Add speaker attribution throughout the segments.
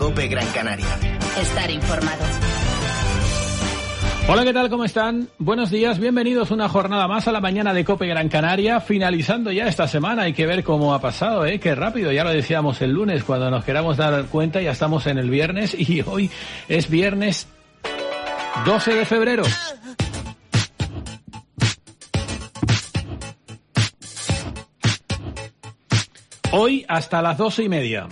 Speaker 1: COPE Gran Canaria.
Speaker 2: Estar informado.
Speaker 3: Hola, ¿qué tal? ¿Cómo están? Buenos días, bienvenidos una jornada más a la mañana de COPE Gran Canaria, finalizando ya esta semana. Hay que ver cómo ha pasado, qué rápido, ya lo decíamos el lunes, cuando nos queramos dar cuenta ya estamos en el viernes y hoy es viernes 12 de febrero. Hoy hasta las 12:30.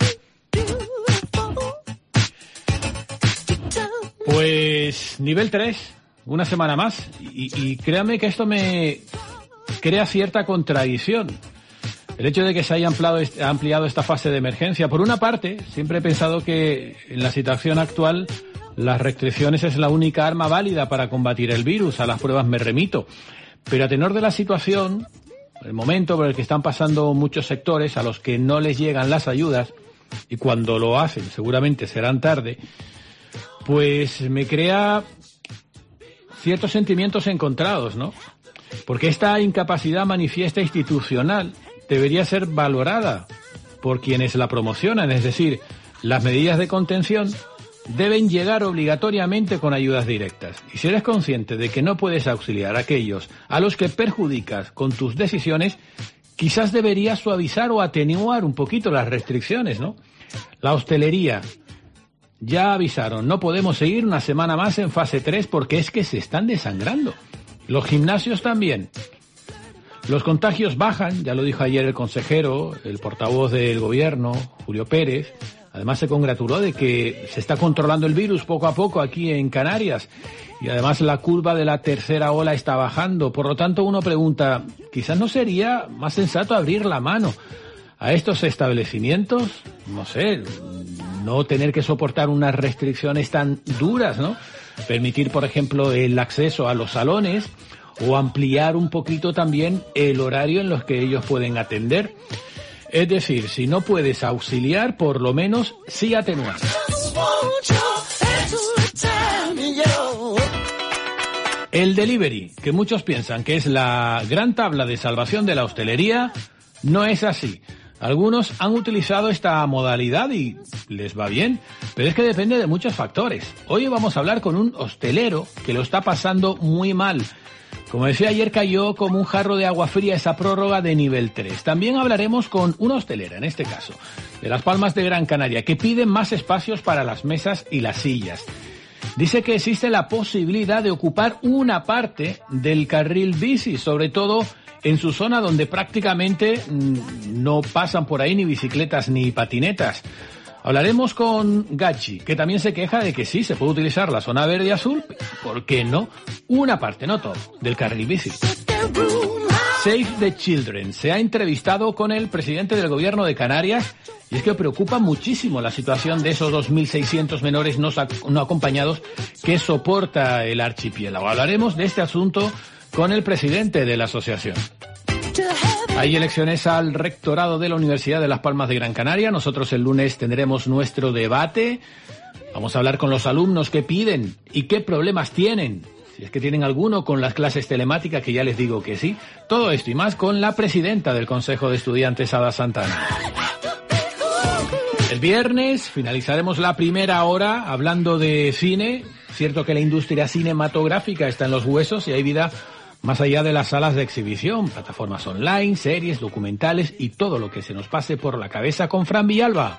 Speaker 3: Pues nivel 3, una semana más, y créanme que esto me crea cierta contradicción. El hecho de que se haya ampliado esta fase de emergencia. Por una parte, siempre he pensado que en la situación actual las restricciones es la única arma válida para combatir el virus, a las pruebas me remito. Pero a tenor de la situación, el momento por el que están pasando muchos sectores a los que no les llegan las ayudas, y cuando lo hacen seguramente serán tarde, pues me crea ciertos sentimientos encontrados, ¿no? Porque esta incapacidad manifiesta institucional debería ser valorada por quienes la promocionan, es decir, las medidas de contención deben llegar obligatoriamente con ayudas directas. Y si eres consciente de que no puedes auxiliar a aquellos a los que perjudicas con tus decisiones, quizás deberías suavizar o atenuar un poquito las restricciones, ¿no? La hostelería, ya avisaron, no podemos seguir una semana más en fase 3 porque es que se están desangrando. Los gimnasios también. Los contagios bajan, ya lo dijo ayer el consejero, el portavoz del gobierno, Julio Pérez. Además se congratuló de que se está controlando el virus poco a poco aquí en Canarias y además la curva de la tercera ola está bajando. Por lo tanto, uno pregunta, ¿quizás no sería más sensato abrir la mano a estos establecimientos? No sé, no tener que soportar unas restricciones tan duras, ¿no? Permitir, por ejemplo, el acceso a los salones o ampliar un poquito también el horario en los que ellos pueden atender. Es decir, si no puedes auxiliar, por lo menos sí atenuar. El delivery, que muchos piensan que es la gran tabla de salvación de la hostelería, no es así. Algunos han utilizado esta modalidad y les va bien, pero es que depende de muchos factores. Hoy vamos a hablar con un hostelero que lo está pasando muy mal. Como decía ayer, cayó como un jarro de agua fría esa prórroga de nivel 3. También hablaremos con una hostelera, en este caso, de Las Palmas de Gran Canaria, que piden más espacios para las mesas y las sillas. Dice que existe la posibilidad de ocupar una parte del carril bici, sobre todo en su zona donde prácticamente no pasan por ahí ni bicicletas ni patinetas. Hablaremos con Gachi, que también se queja de que sí, se puede utilizar la zona verde y azul, ¿por qué no? Una parte, no todo, del carril bici. Save the Children se ha entrevistado con el presidente del gobierno de Canarias y es que preocupa muchísimo la situación de esos 2.600 menores no acompañados que soporta el archipiélago. Hablaremos de este asunto con el presidente de la asociación. Hay elecciones al rectorado de la Universidad de Las Palmas de Gran Canaria. Nosotros el lunes tendremos nuestro debate. Vamos a hablar con los alumnos qué piden y qué problemas tienen. Si es que tienen alguno con las clases telemáticas, que ya les digo que sí. Todo esto y más con la presidenta del Consejo de Estudiantes, Ada Santana. El viernes finalizaremos la primera hora hablando de cine. Cierto que la industria cinematográfica está en los huesos y hay vida más allá de las salas de exhibición, plataformas online, series, documentales y todo lo que se nos pase por la cabeza con Fran Villalba.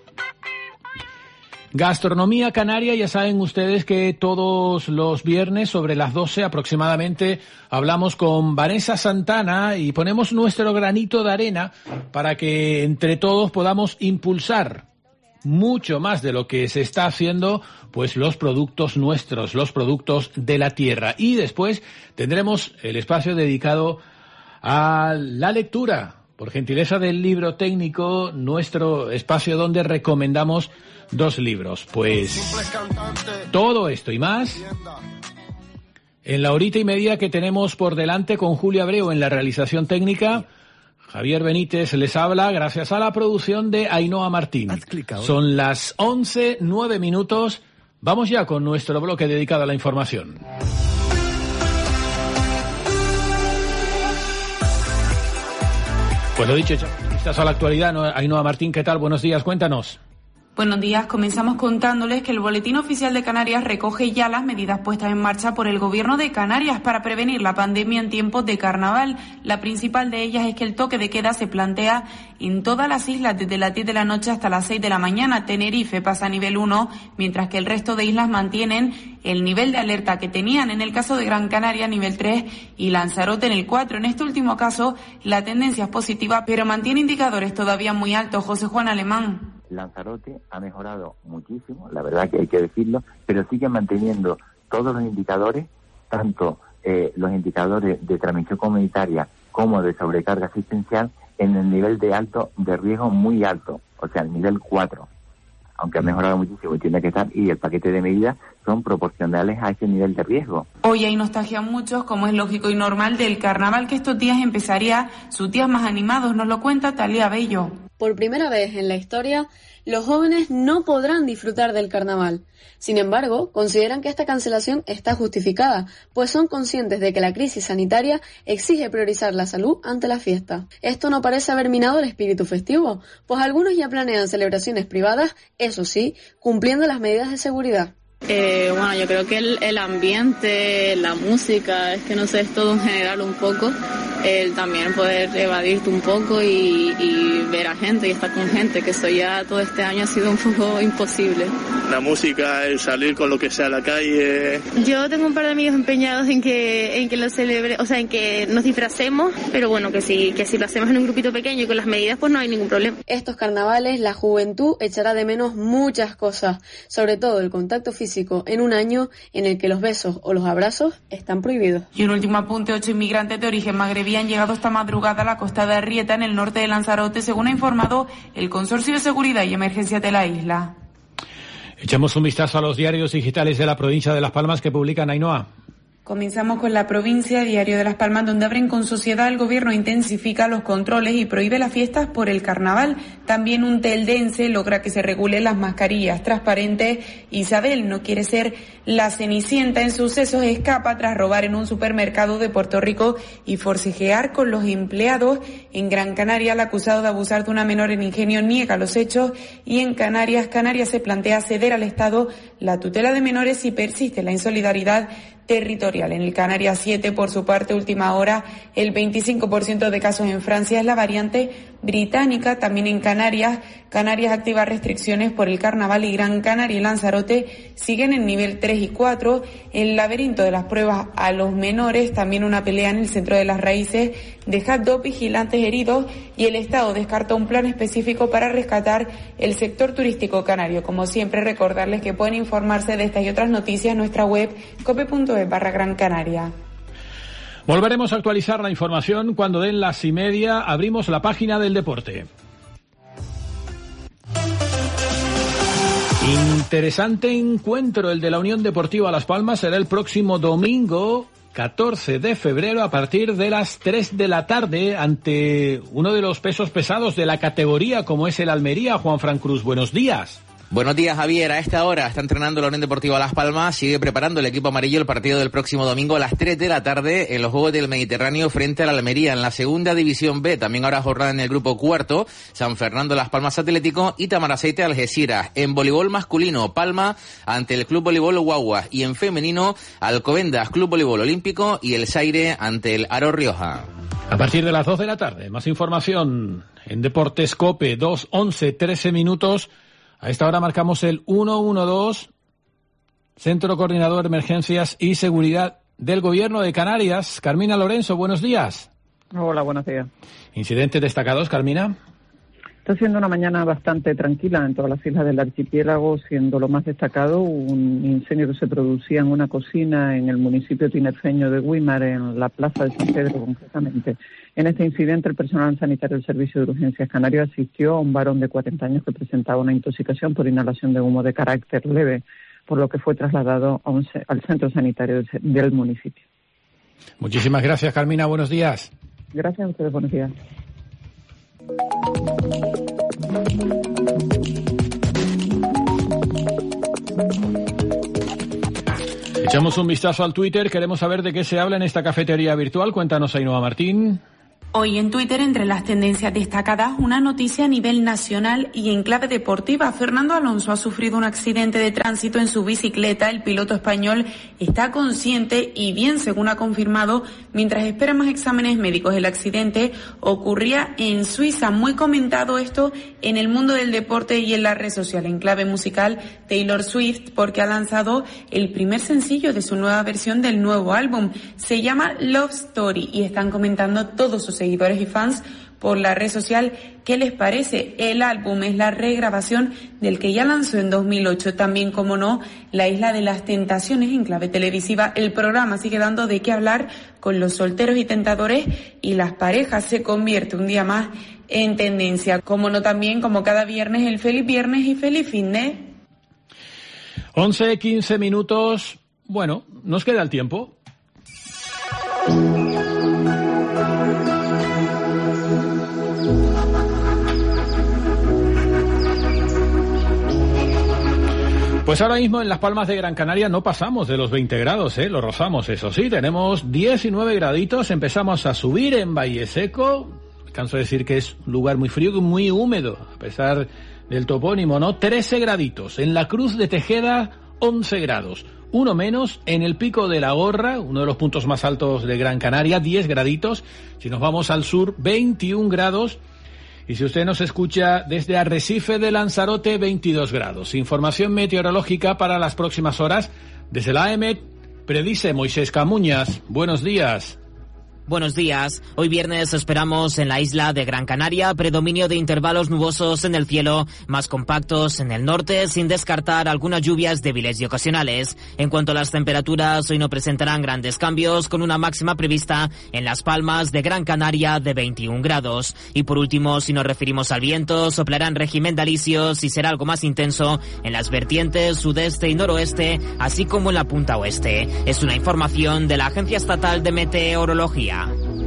Speaker 3: Gastronomía canaria, ya saben ustedes que todos los viernes sobre las 12 aproximadamente hablamos con Vanessa Santana y ponemos nuestro granito de arena para que entre todos podamos impulsar mucho más de lo que se está haciendo, pues los productos nuestros, los productos de la tierra. Y después tendremos el espacio dedicado a la lectura, por gentileza del libro técnico, nuestro espacio donde recomendamos 2 libros. Pues todo esto y más en la horita y media que tenemos por delante con Julio Abreu en la realización técnica. Javier Benítez les habla gracias a la producción de Ainhoa Martín. Son las 11:09. Vamos ya con nuestro bloque dedicado a la información. Pues lo dicho, estás a la actualidad, ¿no? Ainhoa Martín, ¿qué tal? Buenos días, cuéntanos.
Speaker 1: Buenos días, comenzamos contándoles que el Boletín Oficial de Canarias recoge ya las medidas puestas en marcha por el Gobierno de Canarias para prevenir la pandemia en tiempos de carnaval. La principal de ellas es que el toque de queda se plantea en todas las islas desde las 10 de la noche hasta las 6 de la mañana. Tenerife pasa a nivel 1, mientras que el resto de islas mantienen el nivel de alerta que tenían. En el caso de Gran Canaria, nivel 3 y Lanzarote en el 4. En este último caso, la tendencia es positiva, pero mantiene indicadores todavía muy altos. José Juan Alemán.
Speaker 2: Lanzarote ha mejorado muchísimo, la verdad que hay que decirlo, pero sigue manteniendo todos los indicadores, tanto los indicadores de transmisión comunitaria como de sobrecarga asistencial, en el nivel de riesgo muy alto, o sea, el nivel 4, aunque ha mejorado muchísimo y tiene que estar, y el paquete de medidas son proporcionales a ese nivel de riesgo.
Speaker 1: Hoy hay nostalgia muchos, como es lógico y normal, del carnaval que estos días empezaría sus días más animados, nos lo cuenta Talía Bello.
Speaker 4: Por primera vez en la historia, los jóvenes no podrán disfrutar del carnaval. Sin embargo, consideran que esta cancelación está justificada, pues son conscientes de que la crisis sanitaria exige priorizar la salud ante la fiesta. Esto no parece haber minado el espíritu festivo, pues algunos ya planean celebraciones privadas, eso sí, cumpliendo las medidas de seguridad.
Speaker 5: Bueno, yo creo que el ambiente, la música, es que no sé, es todo en general un poco, el también poder evadirte un poco y ver a gente y estar con gente, que eso ya todo este año ha sido un poco imposible.
Speaker 6: La música, el salir con lo que sea a la calle.
Speaker 7: Yo tengo un par de amigos empeñados en que lo celebre, o sea, en que nos disfracemos, pero bueno, que si lo hacemos en un grupito pequeño y con las medidas, pues no hay ningún problema.
Speaker 4: Estos carnavales, la juventud echará de menos muchas cosas, sobre todo el contacto físico en un año en el que los besos o los abrazos están prohibidos.
Speaker 1: Y un último apunte, 8 inmigrantes de origen magrebí han llegado esta madrugada a la costa de Arrieta, en el norte de Lanzarote, según ha informado el Consorcio de Seguridad y Emergencias de la isla.
Speaker 3: Echamos un vistazo a los diarios digitales de la provincia de Las Palmas que publican Ainhoa.
Speaker 1: Comenzamos con La Provincia, Diario de Las Palmas, donde abren con Sociedad. El gobierno intensifica los controles y prohíbe las fiestas por el carnaval. También un teldense logra que se regulen las mascarillas transparentes. Isabel no quiere ser la Cenicienta en sucesos, escapa tras robar en un supermercado de Puerto Rico y forcejear con los empleados. En Gran Canaria, el acusado de abusar de una menor en Ingenio niega los hechos. Y en Canarias se plantea ceder al Estado la tutela de menores si persiste la insolidaridad territorial. En el Canarias 7, por su parte, última hora, el 25% de casos en Francia es la variante británica. También en Canarias activa restricciones por el carnaval y Gran Canaria y Lanzarote siguen en nivel 3 y 4. El laberinto de las pruebas a los menores, también una pelea en el centro de Las Raíces, deja 2 vigilantes heridos y el Estado descarta un plan específico para rescatar el sector turístico canario. Como siempre, recordarles que pueden informarse de estas y otras noticias en nuestra web cope.es/Gran Canaria.
Speaker 3: Volveremos a actualizar la información cuando den las 1:30. Abrimos la página del deporte. Interesante encuentro el de la Unión Deportiva Las Palmas. Será el próximo domingo 14 de febrero a partir de las 3 de la tarde ante uno de los pesos pesados de la categoría como es el Almería. Juanfran Cruz, buenos días.
Speaker 8: Buenos días, Javier. A esta hora está entrenando la Unión Deportiva Las Palmas. Sigue preparando el equipo amarillo el partido del próximo domingo a las 3 de la tarde en los Juegos del Mediterráneo frente a la Almería en la segunda división B. También habrá jornada en el grupo cuarto. San Fernando Las Palmas Atlético y Tamaraceite Algeciras. En voleibol masculino, Palma ante el Club Voleibol Guaguas. Y en femenino, Alcobendas Club Voleibol Olímpico y el Saire ante el Aro Rioja.
Speaker 3: A partir de las 2 de la tarde, más información en Deportes Cope, 2:11, 13. A esta hora marcamos el 112, Centro Coordinador de Emergencias y Seguridad del Gobierno de Canarias. Carmina Lorenzo, buenos días.
Speaker 9: Hola, buenos días.
Speaker 3: ¿Incidentes destacados, Carmina?
Speaker 9: Está siendo una mañana bastante tranquila en todas las islas del archipiélago, siendo lo más destacado un incendio que se producía en una cocina en el municipio tinerfeño de Güímar, en la plaza de San Pedro concretamente. En este incidente, el personal sanitario del Servicio de Urgencias Canario asistió a un varón de 40 años que presentaba una intoxicación por inhalación de humo de carácter leve, por lo que fue trasladado al centro sanitario del municipio.
Speaker 3: Muchísimas gracias, Carmina. Buenos días.
Speaker 9: Gracias a ustedes. Buenos días.
Speaker 3: Echamos un vistazo al Twitter. Queremos saber de qué se habla en esta cafetería virtual. Cuéntanos, Ainhoa Martín.
Speaker 1: Hoy en Twitter, entre las tendencias destacadas, una noticia a nivel nacional y en clave deportiva. Fernando Alonso ha sufrido un accidente de tránsito en su bicicleta. El piloto español está consciente y bien, según ha confirmado, mientras espera más exámenes médicos. El accidente ocurría en Suiza. Muy comentado esto en el mundo del deporte y en la red social. En clave musical, Taylor Swift, porque ha lanzado el primer sencillo de su nueva versión del nuevo álbum. Se llama Love Story y están comentando todos sus seguidores y fans por la red social qué les parece. El álbum es la regrabación del que ya lanzó en 2008. También, como no, La Isla de las Tentaciones en clave televisiva. El programa sigue dando de qué hablar con los solteros y tentadores, y las parejas se convierte un día más en tendencia. Como no, también, como cada viernes, el feliz viernes y feliz fin de...
Speaker 3: 11:15 minutos. Bueno, nos queda el tiempo. Pues ahora mismo en Las Palmas de Gran Canaria no pasamos de los 20 grados, lo rozamos, eso sí, tenemos 19 graditos, empezamos a subir en Valle Seco, canso de decir que es un lugar muy frío y muy húmedo, a pesar del topónimo, ¿no? 13 graditos, en la Cruz de Tejeda 11 grados, uno menos en el Pico de la Gorra, uno de los puntos más altos de Gran Canaria, 10 graditos, si nos vamos al sur 21 grados, y si usted nos escucha desde Arrecife de Lanzarote, 22 grados. Información meteorológica para las próximas horas. Desde la AEMET, predice Moisés Camuñas. Buenos días.
Speaker 10: Buenos días. Hoy viernes esperamos en la isla de Gran Canaria predominio de intervalos nubosos en el cielo, más compactos en el norte, sin descartar algunas lluvias débiles y ocasionales. En cuanto a las temperaturas, hoy no presentarán grandes cambios, con una máxima prevista en Las Palmas de Gran Canaria de 21 grados. Y por último, si nos referimos al viento, soplará en régimen de alisios y será algo más intenso en las vertientes sudeste y noroeste, así como en la punta oeste. Es una información de la Agencia Estatal de Meteorología.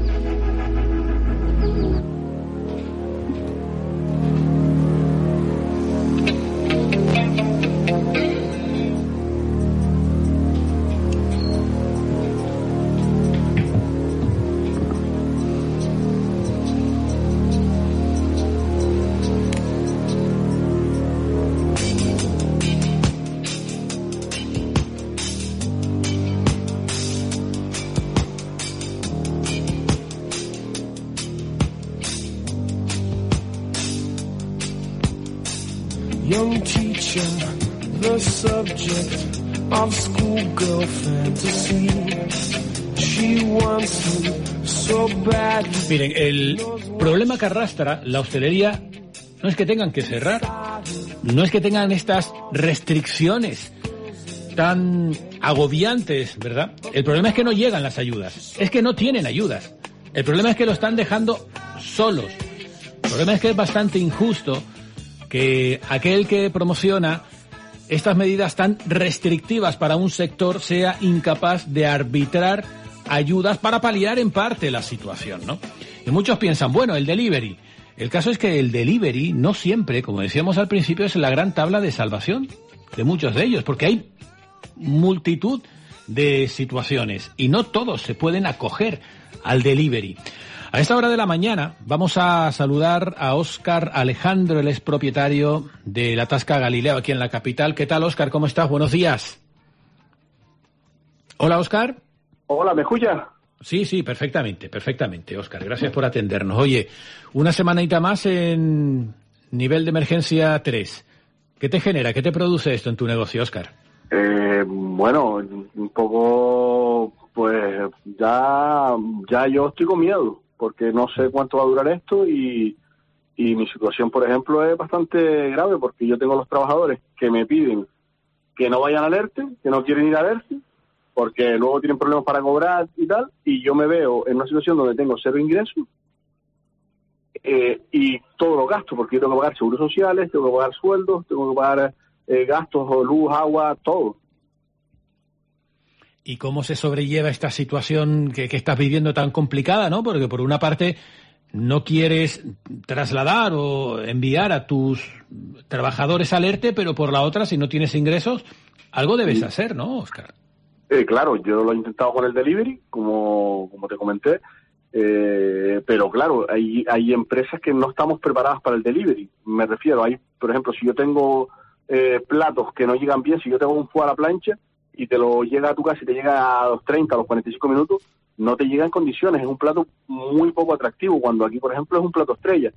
Speaker 11: Young teacher, the subject of schoolgirl fantasy. She wants me so bad.
Speaker 3: Miren, el problema que arrastra la hostelería no es que tengan que cerrar, no es que tengan estas restricciones tan agobiantes, ¿verdad? El problema es que no llegan las ayudas, es que no tienen ayudas. El problema es que lo están dejando solos. El problema es que es bastante injusto que aquel que promociona estas medidas tan restrictivas para un sector sea incapaz de arbitrar ayudas para paliar en parte la situación, ¿no? Y muchos piensan, bueno, el delivery. El caso es que el delivery no siempre, como decíamos al principio, es la gran tabla de salvación de muchos de ellos, porque hay multitud de situaciones y no todos se pueden acoger al delivery. A esta hora de la mañana vamos a saludar a Óscar Alejandro, el expropietario de la Tasca Galileo aquí en la capital. ¿Qué tal, Óscar? ¿Cómo estás? Buenos días. Hola, Óscar.
Speaker 12: Hola, ¿me escucha?
Speaker 3: Sí, perfectamente, Óscar. Gracias por atendernos. Oye, una semanita más en nivel de emergencia 3. ¿Qué te genera? ¿Qué te produce esto en tu negocio, Óscar?
Speaker 12: Bueno, un poco, pues ya yo estoy con miedo, porque no sé cuánto va a durar esto y mi situación, por ejemplo, es bastante grave, porque yo tengo los trabajadores que me piden que no vayan al ERTE, que no quieren ir al ERTE, porque luego tienen problemas para cobrar y tal, y yo me veo en una situación donde tengo cero ingresos y todos los gastos, porque yo tengo que pagar seguros sociales, tengo que pagar sueldos, tengo que pagar gastos, luz, agua, todo.
Speaker 3: ¿Y cómo se sobrelleva esta situación que estás viviendo tan complicada, no? Porque por una parte no quieres trasladar o enviar a tus trabajadores al ERTE, pero por la otra, si no tienes ingresos, algo debes hacer, ¿no, Óscar?
Speaker 12: Claro, yo lo he intentado con el delivery, como te comenté, Pero claro, hay empresas que no estamos preparadas para el delivery. Me refiero, por ejemplo, si yo tengo platos que no llegan bien, si yo tengo un foie a la plancha y te lo llega a tu casa y te llega a los 30, a los 45 minutos, no te llega en condiciones, es un plato muy poco atractivo, cuando aquí, por ejemplo, es un plato estrella.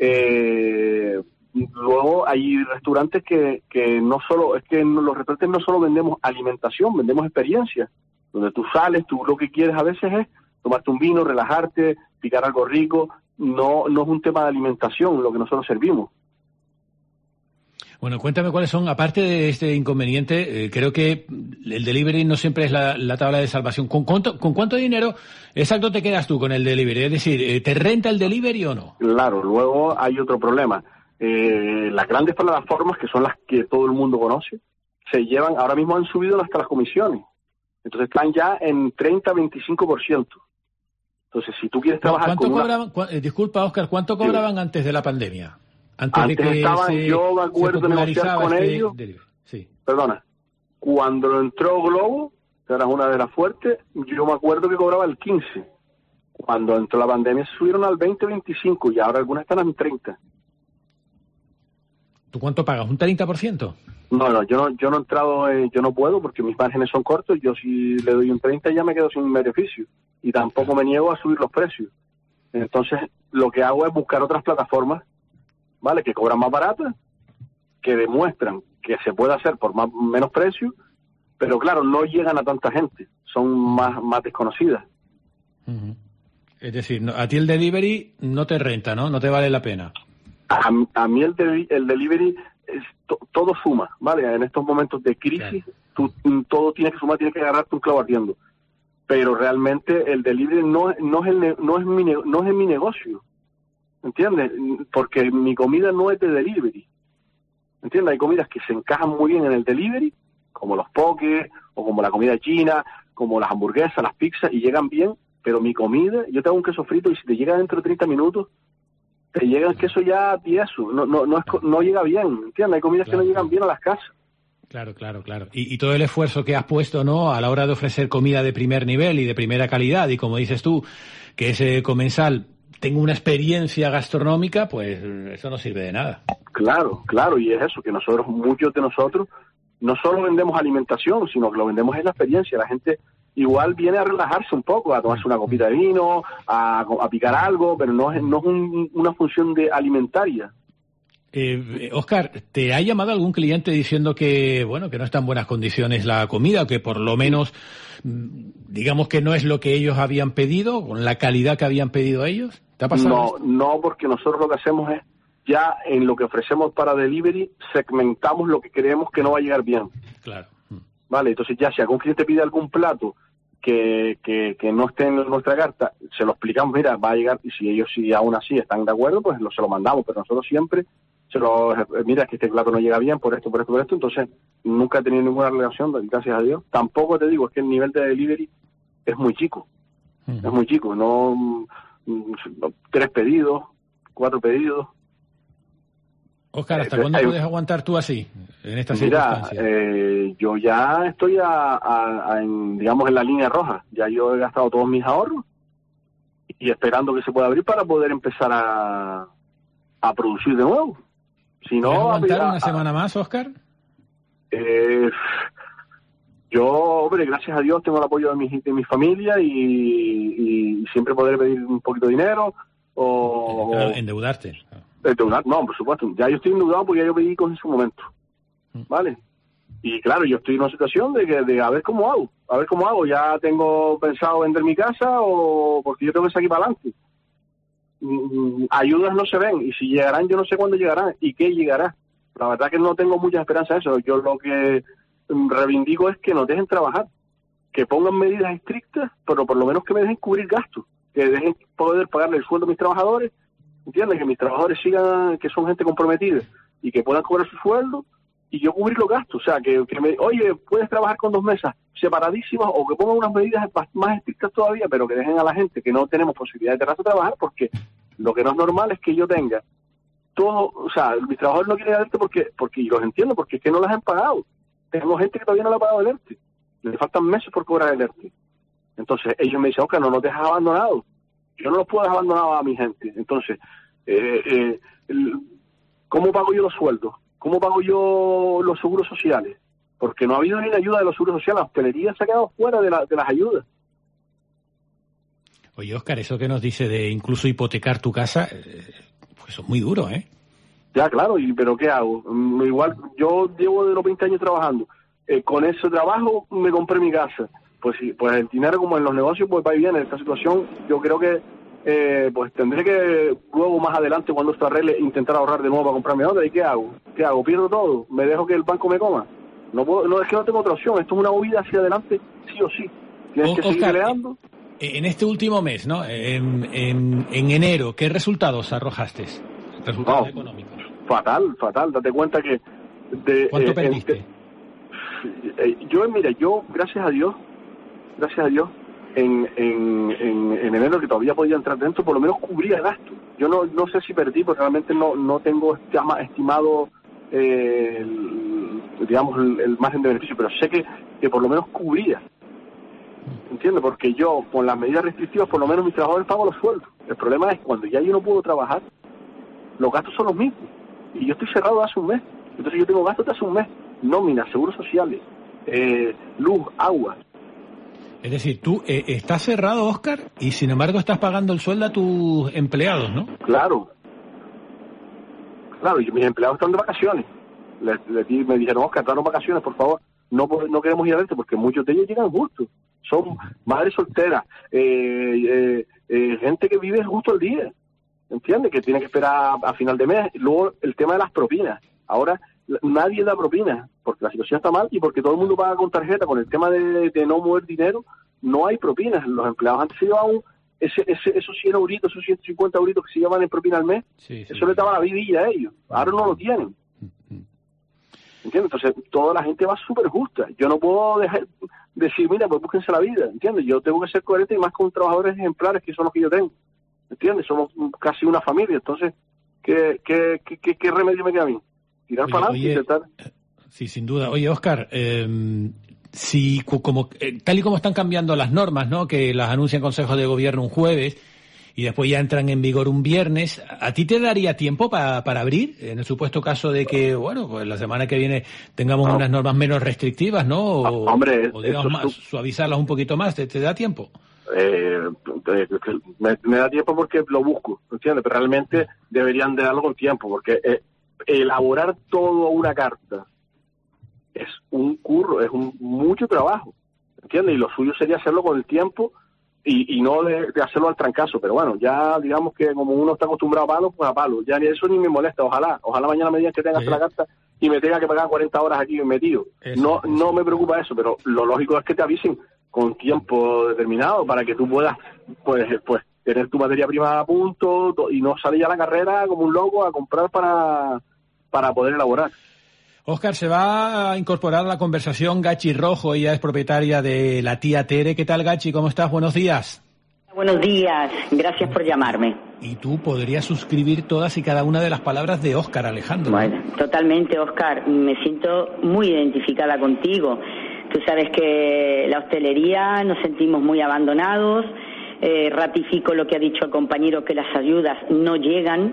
Speaker 12: Luego hay restaurantes que no solo, es que en los restaurantes no solo vendemos alimentación, vendemos experiencias, donde tú sales, tú lo que quieres a veces es tomarte un vino, relajarte, picar algo rico, no es un tema de alimentación lo que nosotros servimos.
Speaker 3: Bueno, cuéntame cuáles son, aparte de este inconveniente, creo que el delivery no siempre es la tabla de salvación. ¿Con cuánto dinero exacto te quedas tú con el delivery? Es decir, ¿te renta el delivery o no?
Speaker 12: Claro, luego hay otro problema. Las grandes plataformas, que son las que todo el mundo conoce, ahora mismo han subido hasta las comisiones. Entonces están ya en 30-25%. Entonces, si tú quieres trabajar
Speaker 3: disculpa, Óscar, ¿cuánto cobraban antes de la pandemia? Antes de que
Speaker 12: yo me acuerdo de negociar con ellos.
Speaker 3: Sí.
Speaker 12: Perdona, cuando entró Globo, que era una de las fuertes, yo me acuerdo que cobraba el 15. Cuando entró la pandemia se subieron al 20-25 y ahora algunas están en 30.
Speaker 3: ¿Tú cuánto pagas? ¿Un 30%?
Speaker 12: No, yo no he entrado, yo no puedo porque mis márgenes son cortos. Yo si le doy un 30 ya me quedo sin beneficio y tampoco me niego a subir los precios. Entonces lo que hago es buscar otras plataformas, ¿vale? Que cobran más baratas, que demuestran que se puede hacer por menos precio, pero claro, no llegan a tanta gente, son más desconocidas.
Speaker 3: Uh-huh. Es decir, a ti el delivery no te renta, ¿no? No te vale la pena.
Speaker 12: A mí el delivery todo suma, ¿vale? En estos momentos de crisis, claro, todo tiene que sumar, tiene que agarrarte un clavo ardiendo. Pero realmente el delivery no es mi negocio, ¿entiendes? Porque mi comida no es de delivery, ¿entiendes? Hay comidas que se encajan muy bien en el delivery, como los pokés, o como la comida china, como las hamburguesas, las pizzas, y llegan bien, pero mi comida, yo tengo un queso frito y si te llega dentro de 30 minutos, te llega el queso ya tieso, no llega bien, ¿entiendes? Hay comidas que no llegan bien a las casas.
Speaker 3: Claro. Y todo el esfuerzo que has puesto, ¿no?, a la hora de ofrecer comida de primer nivel y de primera calidad, y como dices tú, que ese comensal tenga una experiencia gastronómica, pues eso no sirve de nada. Claro,
Speaker 12: y es eso, que muchos de nosotros, no solo vendemos alimentación, sino que lo vendemos en la experiencia. La gente igual viene a relajarse un poco, a tomarse una copita de vino, a picar algo, pero no es una función alimentaria.
Speaker 3: Óscar, ¿te ha llamado algún cliente diciendo que no está en buenas condiciones la comida, o que por lo menos, digamos que no es lo que ellos habían pedido, con la calidad que habían pedido ellos? ¿Te ha pasado?
Speaker 12: No, porque nosotros lo que hacemos es, ya en lo que ofrecemos para delivery, segmentamos lo que creemos que no va a llegar bien.
Speaker 3: Claro.
Speaker 12: Vale, entonces ya si algún cliente pide algún plato que no esté en nuestra carta, se lo explicamos, mira, va a llegar, y si ellos aún así están de acuerdo, pues se lo mandamos, pero nosotros siempre mira, que este plato no llega bien por esto, entonces nunca he tenido ninguna relación, gracias a Dios. Tampoco te digo, es que el nivel de delivery es muy chico, es muy chico, no 3 pedidos, 4 pedidos.
Speaker 3: Óscar, ¿hasta cuándo puedes aguantar tú así, en estas circunstancias?
Speaker 12: Yo ya estoy digamos, en la línea roja. Ya yo he gastado todos mis ahorros y esperando que se pueda abrir para poder empezar a producir de nuevo. Si no,
Speaker 3: ¿puedes aguantar una semana más, Óscar?
Speaker 12: Yo, hombre, gracias a Dios tengo el apoyo de mi familia y siempre poder pedir un poquito de dinero o...
Speaker 3: Claro, endeudarte.
Speaker 12: No, por supuesto. Ya yo estoy endeudado porque ya yo pedí cosas en su momento. ¿Vale? Y claro, yo estoy en una situación de a ver cómo hago. Ya tengo pensado vender mi casa o porque yo tengo que salir para adelante. Ayudas no se ven y si llegarán yo no sé cuándo llegarán y qué llegará. La verdad que no tengo mucha esperanza en eso. Yo lo que reivindico es que nos dejen trabajar, que pongan medidas estrictas, pero por lo menos que me dejen cubrir gastos, que dejen poder pagarle el sueldo a mis trabajadores, ¿entiendes? Que mis trabajadores sigan, que son gente comprometida y que puedan cobrar su sueldo y yo cubrir los gastos. O sea, que oye, puedes trabajar con 2 mesas separadísimas o que pongan unas medidas más estrictas todavía, pero que dejen a la gente que no tenemos posibilidad de trabajar, porque lo que no es normal es que yo tenga todo, o sea, mis trabajadores no quieren ERTE porque los entiendo, porque es que no las han pagado. Tengo gente que todavía no le ha pagado el ERTE, le faltan meses por cobrar el ERTE. Entonces ellos me dicen, Óscar, no nos dejas abandonados. Yo no los puedo dejar abandonados a mi gente. Entonces, ¿cómo pago yo los sueldos? ¿Cómo pago yo los seguros sociales? Porque no ha habido ni una ayuda de los seguros sociales. La hostelería se ha quedado fuera de las ayudas.
Speaker 3: Oye, Óscar, eso que nos dice de incluso hipotecar tu casa, pues eso es muy duro, ¿eh?
Speaker 12: Ya, claro, pero ¿qué hago? Igual, yo llevo de los 20 años trabajando. Con ese trabajo me compré mi casa. Pues sí, pues el dinero, como en los negocios, pues va y viene. En esta situación yo creo que pues tendré que luego más adelante, cuando esto arregle, intentar ahorrar de nuevo para comprarme otra. ¿Y qué hago? ¿Pierdo todo? ¿Me dejo que el banco me coma? No puedo, no, es que no tengo otra opción. Esto es una movida hacia adelante, sí o sí. Tienes que seguir peleando.
Speaker 3: En este último mes, ¿no? En enero, ¿qué resultados arrojaste? ¿Resultados económicos? Fatal.
Speaker 12: Date cuenta que...
Speaker 3: ¿Cuánto perdiste?
Speaker 12: Yo, gracias a Dios, en enero, que todavía podía entrar dentro, por lo menos cubría gastos. Yo no sé si perdí, porque realmente no tengo estimado el margen de beneficio, pero sé que por lo menos cubría. ¿Entiendes? Porque yo, con las medidas restrictivas, por lo menos mis trabajadores pago los sueldos. El problema es cuando ya yo no puedo trabajar, los gastos son los mismos. Y yo estoy cerrado hace un mes. Entonces yo tengo gastos de hace un mes. Nóminas, seguros sociales, luz, agua.
Speaker 3: Es decir, tú estás cerrado, Óscar, y sin embargo estás pagando el sueldo a tus empleados, ¿no?
Speaker 12: Claro, y mis empleados están de vacaciones. Me dijeron, Óscar, danos vacaciones, por favor. No queremos ir adelante porque muchos de ellos llegan justos. Son madres solteras, gente que vive justo el día, ¿entiendes? Que tiene que esperar a final de mes. Luego el tema de las propinas. Ahora nadie da propinas porque la situación está mal y porque todo el mundo paga con tarjeta. Con el tema de no mover dinero, no hay propinas. Los empleados antes se llevaban esos 100 euritos, esos 150 euritos que se llevan en propina al mes. Eso les daba la vidilla a ellos. Ahora no lo tienen. ¿Entiendes? Entonces toda la gente va súper justa. Yo no puedo decir, mira, pues búsquense la vida, ¿entiendes? Yo tengo que ser coherente y más con trabajadores ejemplares que son los que yo tengo, ¿entiendes? Somos casi una familia. Entonces, ¿qué remedio me queda a mí? Tirar para adelante y intentar.
Speaker 3: Sí, sin duda. Oye, Óscar, si tal y como están cambiando las normas, ¿no? Que las anuncia el Consejo de Gobierno un jueves y después ya entran en vigor un viernes, ¿a ti te daría tiempo para abrir? En el supuesto caso de que, bueno, pues la semana que viene tengamos unas normas menos restrictivas, ¿no? O digamos suavizarlas un poquito más, ¿te da tiempo?
Speaker 12: Me da tiempo porque lo busco, ¿entiendes? Pero realmente deberían de darlo con tiempo, porque elaborar toda una carta es un curro, es mucho trabajo, ¿entiendes? Y lo suyo sería hacerlo con el tiempo y no de hacerlo al trancazo. Pero bueno, ya digamos que como uno está acostumbrado a palo, pues a palo. Ya ni eso ni me molesta. Ojalá mañana me digan que tenga que hacer la carta y me tenga que pagar 40 horas aquí metido. No me preocupa eso, pero lo lógico es que te avisen con tiempo determinado para que tú puedas pues tener tu materia prima a punto y no salir a la carrera como un loco a comprar para poder elaborar.
Speaker 3: Óscar, se va a incorporar a la conversación Gachi Rojo. Ella es propietaria de La Tía Tere. ¿Qué tal, Gachi? ¿Cómo estás? Buenos días.
Speaker 13: Buenos días. Gracias por llamarme.
Speaker 3: Y tú podrías suscribir todas y cada una de las palabras de Óscar, Alejandro.
Speaker 13: Bueno, totalmente, Óscar. Me siento muy identificada contigo. Tú sabes que la hostelería nos sentimos muy abandonados. Ratifico lo que ha dicho el compañero, que las ayudas no llegan.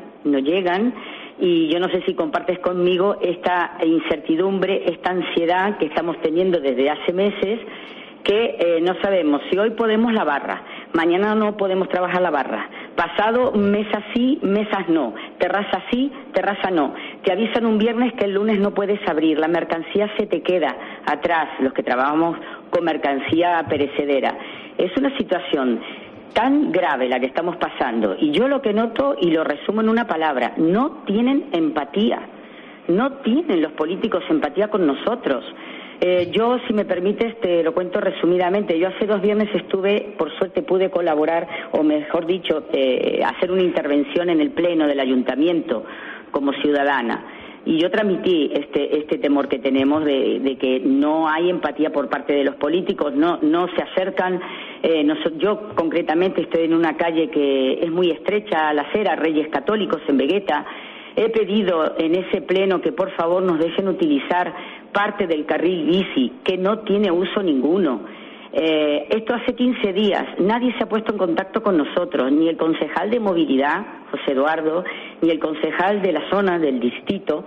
Speaker 13: Y yo no sé si compartes conmigo esta incertidumbre, esta ansiedad que estamos teniendo desde hace meses, que no sabemos si hoy podemos la barra, mañana no podemos trabajar la barra, pasado mesas sí, mesas no, terraza sí, terraza no. Te avisan un viernes que el lunes no puedes abrir, la mercancía se te queda atrás, los que trabajamos con mercancía perecedera. Es una situación tan grave la que estamos pasando, y yo lo que noto, y lo resumo en una palabra: no tienen empatía, no tienen los políticos empatía con nosotros. Yo, si me permites, te lo cuento resumidamente. Yo hace 2 viernes estuve, por suerte pude colaborar, o mejor dicho, hacer una intervención en el pleno del ayuntamiento como ciudadana. Y yo transmití este temor que tenemos de que no hay empatía por parte de los políticos, no se acercan. Yo concretamente estoy en una calle que es muy estrecha, la acera Reyes Católicos en Vegueta. He pedido en ese pleno que por favor nos dejen utilizar parte del carril bici, que no tiene uso ninguno. Esto hace 15 días, nadie se ha puesto en contacto con nosotros, ni el concejal de movilidad, José Eduardo, ni el concejal de la zona del distrito,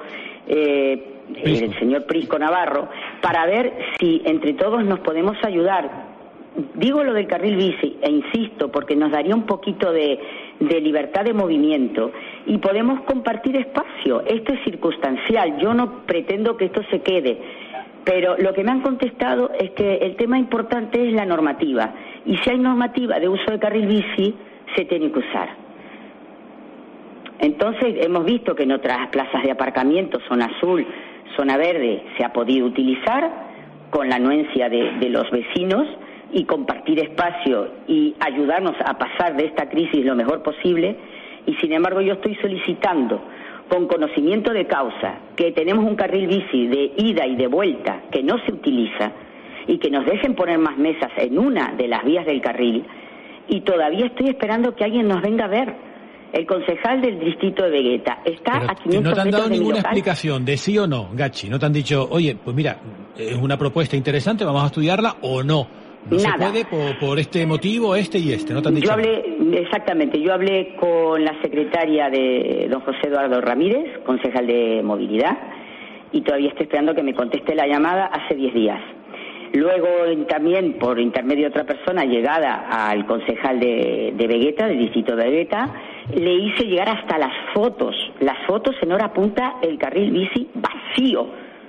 Speaker 13: el señor Prisco Navarro, para ver si entre todos nos podemos ayudar. Digo lo del carril bici, e insisto, porque nos daría un poquito de libertad de movimiento y podemos compartir espacio. Esto es circunstancial, yo no pretendo que esto se quede, pero lo que me han contestado es que el tema importante es la normativa, y si hay normativa de uso de carril bici, se tiene que usar. Entonces hemos visto que en otras plazas de aparcamiento, zona azul, zona verde, se ha podido utilizar con la anuencia de los vecinos y compartir espacio y ayudarnos a pasar de esta crisis lo mejor posible, y sin embargo yo estoy solicitando con conocimiento de causa que tenemos un carril bici de ida y de vuelta que no se utiliza y que nos dejen poner más mesas en una de las vías del carril, y todavía estoy esperando que alguien nos venga a ver. El concejal del distrito de Vegueta está a 500 metros de mi local.
Speaker 3: ¿No te han dado ninguna explicación de sí o no, Gachi? ¿No te han dicho, oye, pues mira, es una propuesta interesante, vamos a estudiarla, o no? No
Speaker 13: Nada.
Speaker 3: Se puede por este motivo, este y este, ¿no te han dicho?
Speaker 13: Yo hablé con la secretaria de don José Eduardo Ramírez, concejal de movilidad, y todavía estoy esperando que me conteste la llamada hace 10 días. Luego también, por intermedio de otra persona llegada al concejal de Vegueta, del distrito de Vegueta, le hice llegar hasta las fotos en hora punta, el carril bici vacío,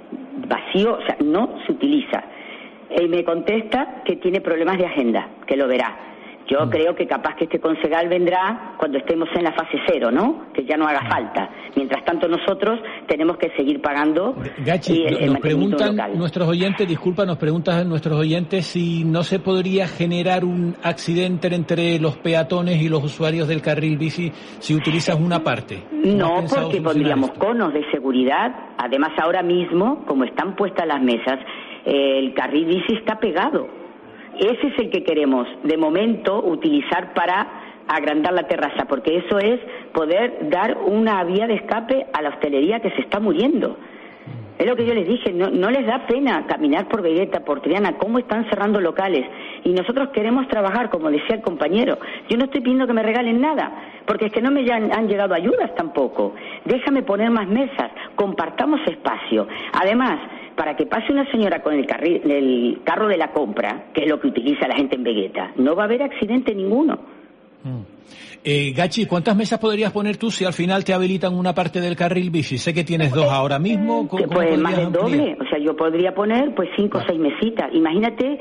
Speaker 13: o sea, no se utiliza. Y me contesta que tiene problemas de agenda, que lo verá. Yo creo que capaz que este concejal vendrá cuando estemos en la fase 0, ¿no? Que ya no haga falta. Mientras tanto nosotros tenemos que seguir pagando.
Speaker 3: Gachi, nos preguntan nuestros oyentes, nos preguntan nuestros oyentes si no se podría generar un accidente entre los peatones y los usuarios del carril bici si utilizas una parte.
Speaker 13: No, porque pondríamos conos de seguridad. Además, ahora mismo, como están puestas las mesas, el carril bici está pegado. Ese es el que queremos, de momento, utilizar para agrandar la terraza, porque eso es poder dar una vía de escape a la hostelería que se está muriendo. Es lo que yo les dije, no les da pena caminar por Vegueta, por Triana, cómo están cerrando locales. Y nosotros queremos trabajar, como decía el compañero. Yo no estoy pidiendo que me regalen nada, porque es que no me han llegado ayudas tampoco. Déjame poner más mesas, compartamos espacio. Además, para que pase una señora con el carro de la compra, que es lo que utiliza la gente en Vegueta, no va a haber accidente ninguno.
Speaker 3: Gachi, ¿cuántas mesas podrías poner tú si al final te habilitan una parte del carril bici? Sé que tienes 2 ahora mismo.
Speaker 13: Pues más del doble, o sea, yo podría poner pues 5 o 6 mesitas. Imagínate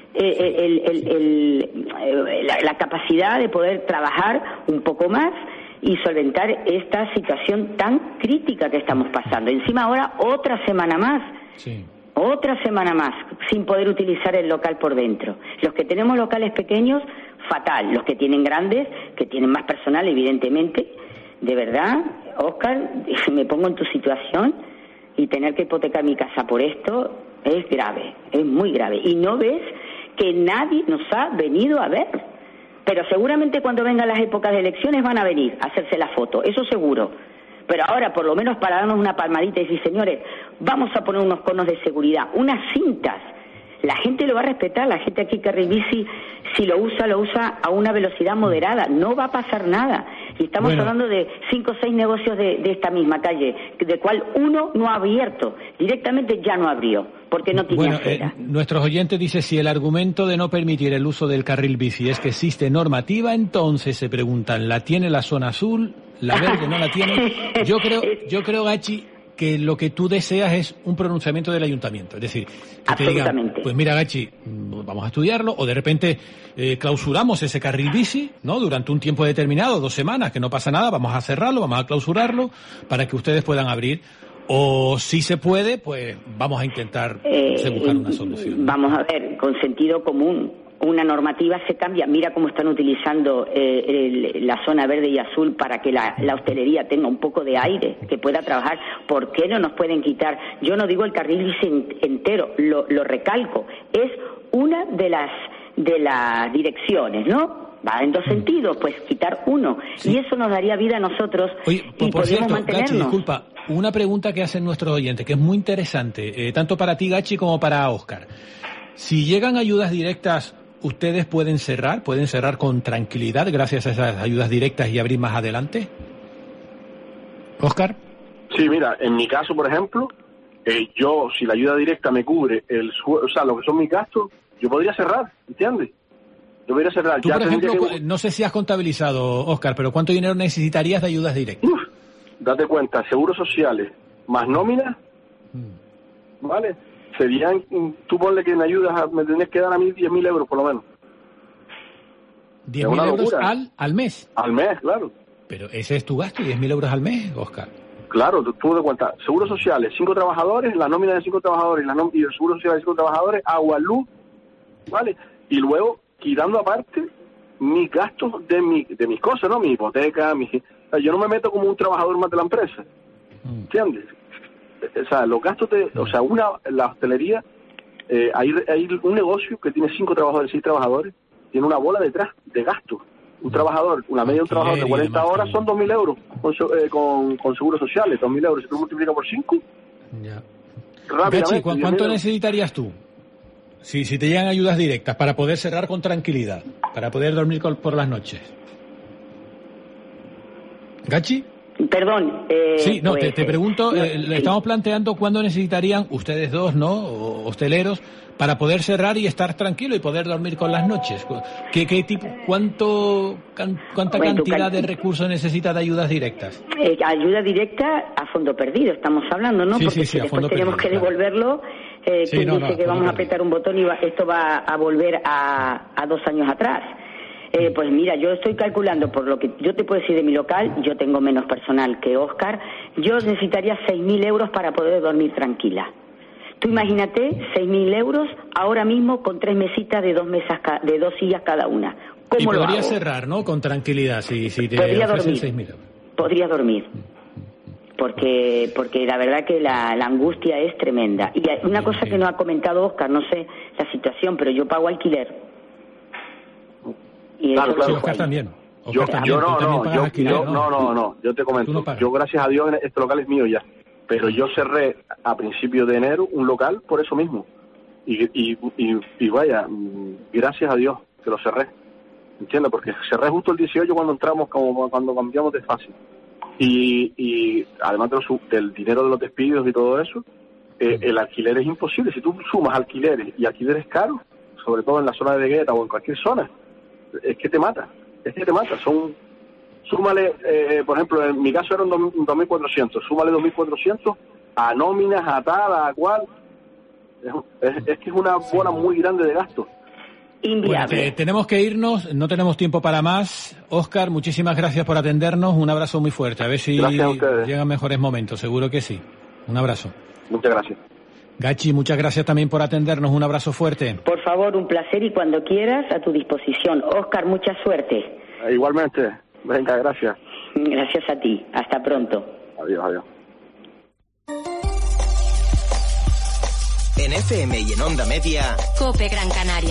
Speaker 13: la capacidad de poder trabajar un poco más y solventar esta situación tan crítica que estamos pasando. Encima ahora otra semana más. Sí. Otra semana más sin poder utilizar el local por dentro. Los que tenemos locales pequeños, fatal. Los que tienen grandes, que tienen más personal, evidentemente. De verdad, Óscar, me pongo en tu situación y tener que hipotecar mi casa por esto es grave, es muy grave. Y no ves que nadie nos ha venido a ver. Pero seguramente cuando vengan las épocas de elecciones van a venir a hacerse la foto, eso seguro. Pero ahora, por lo menos para darnos una palmadita y decir, señores, vamos a poner unos conos de seguridad, unas cintas. La gente lo va a respetar, la gente aquí carril bici, si lo usa a una velocidad moderada, no va a pasar nada. Y estamos hablando de 5 o 6 negocios de esta misma calle, de cual uno no ha abierto, directamente ya no abrió, porque no tiene acera.
Speaker 3: Nuestros oyentes dicen, si el argumento de no permitir el uso del carril bici es que existe normativa, entonces se preguntan, ¿la tiene la zona azul? ¿La verde no la tiene? Yo creo, Gachi, que lo que tú deseas es un pronunciamiento del ayuntamiento. Es decir, que te digan, pues mira, Gachi, vamos a estudiarlo, o de repente clausuramos ese carril bici, ¿no? Durante un tiempo determinado, 2 semanas, que no pasa nada, vamos a cerrarlo, vamos a clausurarlo, para que ustedes puedan abrir. O si se puede, pues vamos a intentar buscar una solución.
Speaker 13: Vamos a ver, con sentido común. Una normativa se cambia. Mira cómo están utilizando la zona verde y azul para que la hostelería tenga un poco de aire, que pueda trabajar. ¿Por qué no nos pueden quitar? Yo no digo el carril bici entero, lo recalco. Es una de las direcciones, ¿no? Va en 2 sentidos, pues quitar uno. Sí. Y eso nos daría vida a nosotros.
Speaker 3: Oye,
Speaker 13: y
Speaker 3: por cierto,
Speaker 13: mantenernos.
Speaker 3: Gachi, disculpa, una pregunta que hacen nuestros oyentes, que es muy interesante, tanto para ti, Gachi, como para Óscar. Si llegan ayudas directas, ¿ustedes pueden cerrar con tranquilidad gracias a esas ayudas directas y abrir más adelante? ¿Óscar?
Speaker 12: Sí, mira, en mi caso, por ejemplo, yo, si la ayuda directa me cubre lo que son mis gastos, yo podría cerrar, ¿entiendes? Yo podría cerrar.
Speaker 3: Tú, por ejemplo, no sé si has contabilizado, Óscar, pero ¿cuánto dinero necesitarías de ayudas directas?
Speaker 12: Date cuenta, seguros sociales más nóminas, ¿vale? Serían, tú ponle que en ayudas me tenés que dar a mí 10.000 euros por lo menos.
Speaker 3: 10.000 euros al mes.
Speaker 12: Al mes, claro.
Speaker 3: Pero ese es tu gasto, 10.000 euros al mes, Óscar.
Speaker 12: Claro, tú de cuenta, seguros sociales, 5 trabajadores, la nómina de 5 trabajadores y el seguro social de 5 trabajadores, agua, luz, ¿vale? Y luego, quitando aparte mis gastos de mis cosas, ¿no? Mi hipoteca, o sea, yo no me meto como un trabajador más de la empresa, ¿entiendes? O sea, los gastos la hostelería, hay un negocio que tiene 5 trabajadores, 6 trabajadores, tiene una bola detrás de gastos. Un trabajador, una media de un trabajador de 40 horas son 2.000 euros con seguros sociales, 2.000 euros. Si tú multiplicas por 5,
Speaker 3: ya.
Speaker 12: Rápidamente.
Speaker 3: Gachi, ¿cuánto necesitarías tú? Si te llegan ayudas directas para poder cerrar con tranquilidad, para poder dormir por las noches. ¿Gachi?
Speaker 13: Perdón.
Speaker 3: Sí, no, te pregunto, le estamos planteando cuándo necesitarían ustedes dos, ¿no? Hosteleros, para poder cerrar y estar tranquilo y poder dormir con las noches. ¿Qué tipo, cuánta cantidad de recursos necesita de ayudas directas?
Speaker 13: Ayuda directa a fondo perdido, estamos hablando, ¿no? Porque si después tenemos que devolverlo, ¿quién dice que vamos a apretar un botón y esto va a volver a 2 años atrás? Pues mira, yo estoy calculando por lo que yo te puedo decir de mi local, yo tengo menos personal que Óscar, yo necesitaría 6.000 euros para poder dormir tranquila. Tú imagínate, 6.000 euros ahora mismo con 3 mesitas de 2 sillas cada una. ¿Cómo lo hago? Y
Speaker 3: podría cerrar, ¿no? Con tranquilidad, si te ofrecen 6.000 euros.
Speaker 13: Podría dormir. Porque la verdad que la angustia es tremenda. Y hay una cosa que no ha comentado Óscar, no sé la situación, pero yo pago alquiler. Y
Speaker 3: claro, Óscar también.
Speaker 12: Yo te comento. Yo, gracias a Dios, este local es mío ya. Pero yo cerré a principios de enero un local por eso mismo. Y vaya, gracias a Dios que lo cerré. ¿Entiendes? Porque cerré justo el 18 cuando entramos, como cuando cambiamos de fase. Y además del dinero de los despidos y todo eso, el alquiler es imposible. Si tú sumas alquileres y alquileres caros, sobre todo en la zona de Vegueta o en cualquier zona, es que te mata. Súmale, por ejemplo, en mi caso eran 2.400, súmale 2.400 a nóminas, a tal, a cual. Es que es una bola muy grande de gasto.
Speaker 13: Inviable.
Speaker 3: Bueno, tenemos que irnos, no tenemos tiempo para más. Óscar, muchísimas gracias por atendernos, un abrazo muy fuerte. A ver si llegan mejores momentos, seguro que sí. Un abrazo.
Speaker 12: Muchas gracias.
Speaker 3: Gachi, muchas gracias también por atendernos, un abrazo fuerte.
Speaker 13: Por favor, un placer y cuando quieras, a tu disposición. Óscar, mucha suerte.
Speaker 12: Igualmente. Venga, gracias.
Speaker 13: Gracias a ti. Hasta pronto.
Speaker 12: Adiós.
Speaker 14: En FM y en Onda Media,
Speaker 15: COPE Gran Canaria.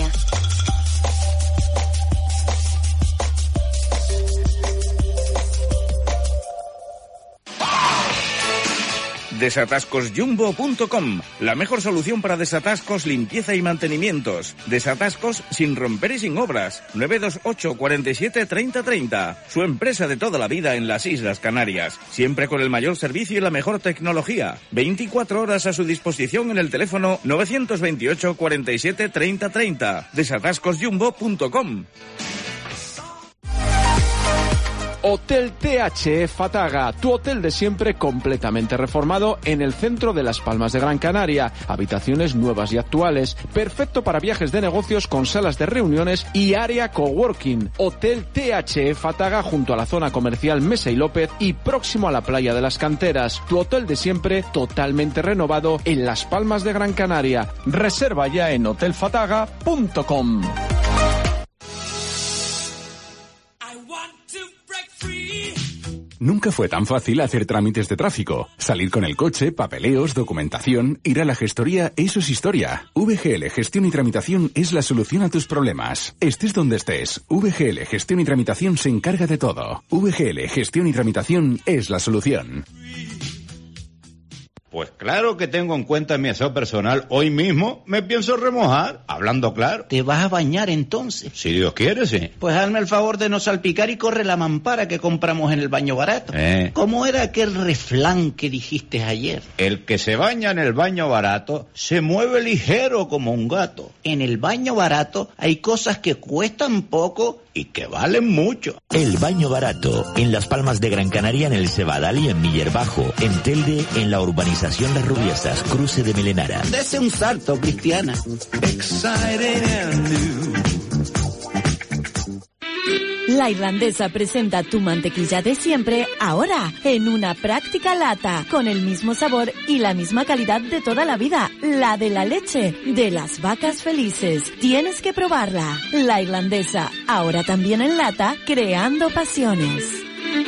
Speaker 16: Desatascosjumbo.com, la mejor solución para desatascos, limpieza y mantenimientos. Desatascos sin romper y sin obras. 928 47 30 30. Su empresa de toda la vida en las Islas Canarias. Siempre con el mayor servicio y la mejor tecnología. 24 horas a su disposición en el teléfono 928 47 30 30. Desatascosjumbo.com.
Speaker 17: Hotel THE Fataga, tu hotel de siempre completamente reformado en el centro de Las Palmas de Gran Canaria. Habitaciones nuevas y actuales, perfecto para viajes de negocios con salas de reuniones y área coworking. Hotel THE Fataga junto a la zona comercial Mesa y López y próximo a la playa de las Canteras. Tu hotel de siempre totalmente renovado en Las Palmas de Gran Canaria. Reserva ya en hotelfataga.com.
Speaker 18: Nunca fue tan fácil hacer trámites de tráfico. Salir con el coche, papeleos, documentación, ir a la gestoría, eso es historia. VGL Gestión y Tramitación es la solución a tus problemas. Estés donde estés, VGL Gestión y Tramitación se encarga de todo. VGL Gestión y Tramitación es la solución.
Speaker 14: Pues claro que tengo en cuenta mi aseo personal. Hoy mismo me pienso remojar, hablando claro.
Speaker 15: ¿Te vas a bañar entonces?
Speaker 14: Si Dios quiere, sí.
Speaker 15: Pues hazme el favor de no salpicar y corre la mampara que compramos en el baño barato. ¿Cómo era aquel refrán que dijiste ayer?
Speaker 14: El que se baña en el baño barato se mueve ligero como un gato.
Speaker 15: En el baño barato hay cosas que cuestan poco y que valen mucho.
Speaker 19: El baño barato, en Las Palmas de Gran Canaria, en el Cebadal y en Miller Bajo, en Telde, en la urbanización Las Rubiesas, cruce de Melenara.
Speaker 15: Dese un salto, Cristiana.
Speaker 20: La Irlandesa presenta tu mantequilla de siempre, ahora en una práctica lata, con el mismo sabor y la misma calidad de toda la vida, la de la leche, de las vacas felices. Tienes que probarla. La Irlandesa, ahora también en lata, creando pasiones.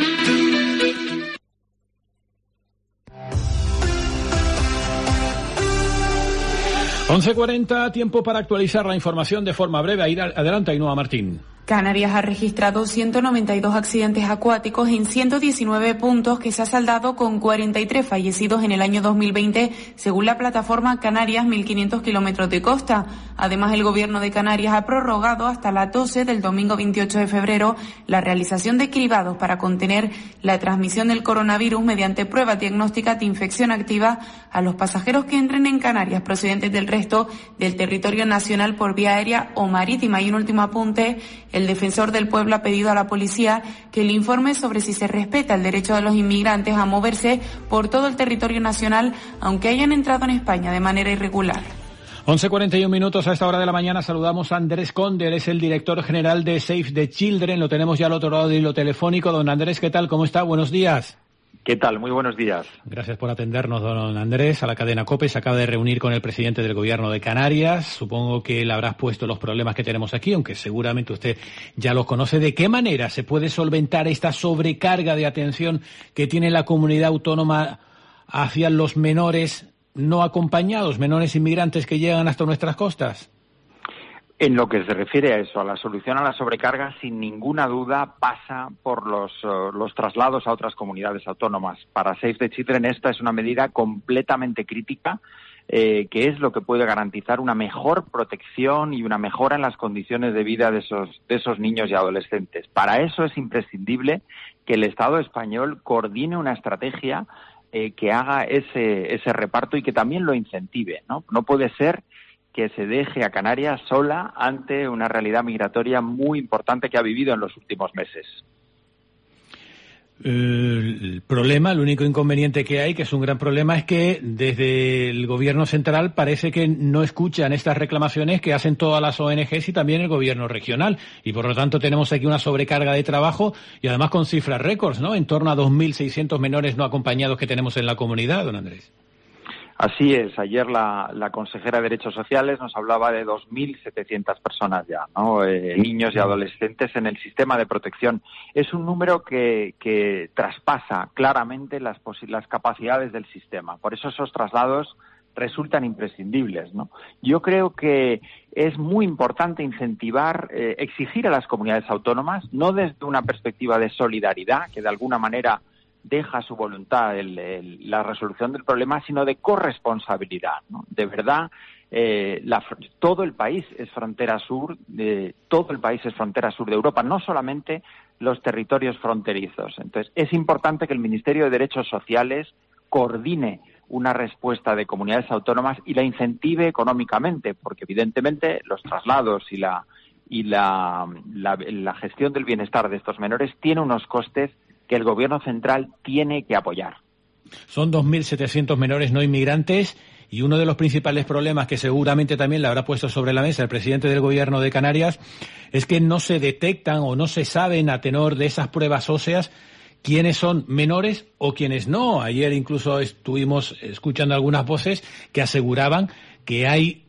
Speaker 3: 11:40, tiempo para actualizar la información de forma breve. Adelante, Ainhoa Martín.
Speaker 1: Canarias ha registrado 192 accidentes acuáticos en 119 puntos, que se ha saldado con 43 fallecidos en el año 2020, según la plataforma Canarias 1.500 kilómetros de costa. Además, el Gobierno de Canarias ha prorrogado hasta las 12 del domingo 28 de febrero la realización de cribados para contener la transmisión del coronavirus mediante pruebas diagnósticas de infección activa a los pasajeros que entren en Canarias procedentes del resto del territorio nacional por vía aérea o marítima. Y un último apunte: el defensor del pueblo ha pedido a la policía que le informe sobre si se respeta el derecho de los inmigrantes a moverse por todo el territorio nacional, aunque hayan entrado en España de manera irregular.
Speaker 3: 11:41 minutos a esta hora de la mañana. Saludamos a Andrés Conde, él es el director general de Save the Children. Lo tenemos ya al otro lado del hilo telefónico. Don Andrés, ¿qué tal? ¿Cómo está? Buenos días.
Speaker 21: ¿Qué tal? Muy buenos días.
Speaker 3: Gracias por atendernos, don Andrés. A la cadena COPE se acaba de reunir con el presidente del Gobierno de Canarias. Supongo que le habrás puesto los problemas que tenemos aquí, aunque seguramente usted ya los conoce. ¿De qué manera se puede solventar esta sobrecarga de atención que tiene la comunidad autónoma hacia los menores no acompañados, menores inmigrantes que llegan hasta nuestras costas?
Speaker 21: En lo que se refiere a eso, a la solución a la sobrecarga, sin ninguna duda pasa por los traslados a otras comunidades autónomas. Para Save the Children esta es una medida completamente crítica, que es lo que puede garantizar una mejor protección y una mejora en las condiciones de vida de esos niños y adolescentes. Para eso es imprescindible que el Estado español coordine una estrategia que haga ese reparto y que también lo incentive, ¿no? No puede ser que se deje a Canarias sola ante una realidad migratoria muy importante que ha vivido en los últimos meses.
Speaker 3: El problema, el único inconveniente que hay, que es un gran problema, es que desde el gobierno central parece que no escuchan estas reclamaciones que hacen todas las ONGs y también el gobierno regional. Y por lo tanto tenemos aquí una sobrecarga de trabajo y además con cifras récords, ¿no? En torno a 2.600 menores no acompañados que tenemos en la comunidad, don Andrés.
Speaker 21: Así es. Ayer la consejera de Derechos Sociales nos hablaba de 2.700 personas ya, ¿no? Niños y adolescentes en el sistema de protección. Es un número que traspasa claramente las capacidades del sistema. Por eso esos traslados resultan imprescindibles, ¿no? Yo creo que es muy importante incentivar, exigir a las comunidades autónomas, no desde una perspectiva de solidaridad, que de alguna manera deja a su voluntad la resolución del problema, sino de corresponsabilidad, ¿no? De verdad, todo el país es frontera sur, todo el país es frontera sur de Europa, no solamente los territorios fronterizos. Entonces, es importante que el Ministerio de Derechos Sociales coordine una respuesta de comunidades autónomas y la incentive económicamente, porque evidentemente los traslados y la gestión del bienestar de estos menores tiene unos costes que el Gobierno central tiene que apoyar.
Speaker 3: Son 2.700 menores no inmigrantes y uno de los principales problemas que seguramente también le habrá puesto sobre la mesa el presidente del Gobierno de Canarias es que no se detectan o no se saben a tenor de esas pruebas óseas quiénes son menores o quiénes no. Ayer incluso estuvimos escuchando algunas voces que aseguraban que hay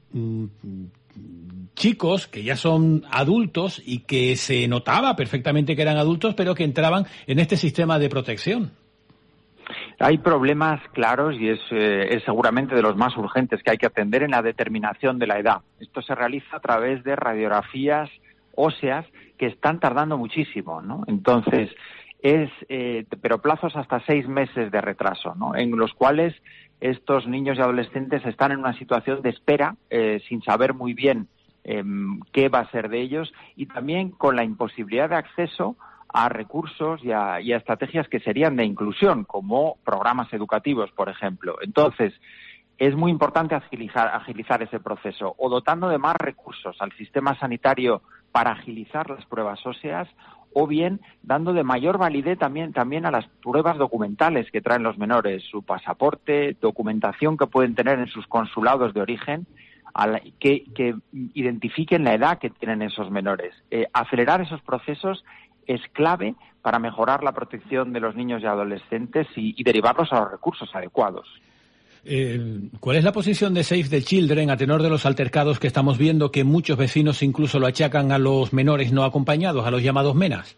Speaker 3: chicos que ya son adultos y que se notaba perfectamente que eran adultos, pero que entraban en este sistema de protección.
Speaker 21: Hay problemas claros y es seguramente de los más urgentes que hay que atender en la determinación de la edad. Esto se realiza a través de radiografías óseas que están tardando muchísimo, ¿no? Entonces, pero plazos hasta 6 meses de retraso, ¿no? En los cuales estos niños y adolescentes están en una situación de espera, sin saber muy bien qué va a ser de ellos, y también con la imposibilidad de acceso a recursos y a estrategias que serían de inclusión, como programas educativos, por ejemplo. Entonces, es muy importante agilizar ese proceso, o dotando de más recursos al sistema sanitario para agilizar las pruebas óseas, o bien dando de mayor validez también a las pruebas documentales que traen los menores, su pasaporte, documentación que pueden tener en sus consulados de origen, que identifiquen la edad que tienen esos menores. Acelerar esos procesos es clave para mejorar la protección de los niños y adolescentes y derivarlos a los recursos adecuados.
Speaker 3: ¿Cuál es la posición de Save the Children a tenor de los altercados que estamos viendo, que muchos vecinos incluso lo achacan a los menores no acompañados, a los llamados MENAs?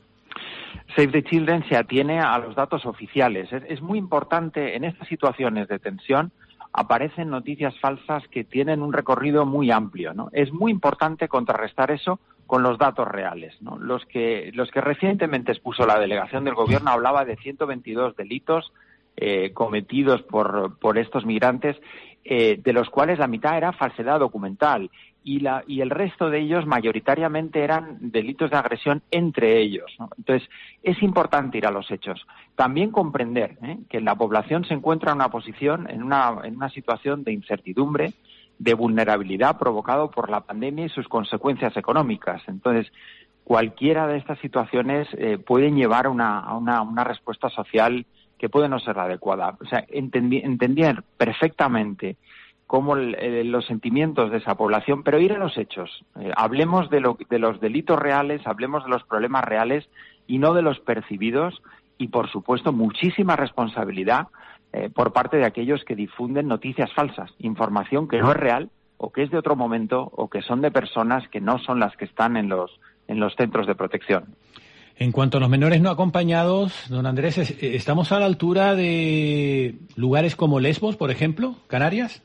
Speaker 21: Save the Children se atiene a los datos oficiales. Es muy importante, en estas situaciones de tensión, aparecen noticias falsas que tienen un recorrido muy amplio, ¿no? Es muy importante contrarrestar eso con los datos reales, ¿no? Los que recientemente expuso la delegación del Gobierno hablaba de 122 delitos cometidos por estos migrantes, de los cuales la mitad era falsedad documental y el resto de ellos mayoritariamente eran delitos de agresión entre ellos, ¿no? Entonces, es importante ir a los hechos. También comprender que la población se encuentra en una posición, en una situación de incertidumbre, de vulnerabilidad provocado por la pandemia y sus consecuencias económicas. Entonces, cualquiera de estas situaciones pueden llevar a una respuesta social que puede no ser la adecuada. O sea, entender perfectamente cómo los sentimientos de esa población, pero ir a los hechos. Hablemos de los delitos reales, hablemos de los problemas reales y no de los percibidos, y por supuesto muchísima responsabilidad por parte de aquellos que difunden noticias falsas, información que no es real o que es de otro momento o que son de personas que no son las que están en los centros de protección.
Speaker 3: En cuanto a los menores no acompañados, don Andrés, ¿estamos a la altura de lugares como Lesbos, por ejemplo, Canarias?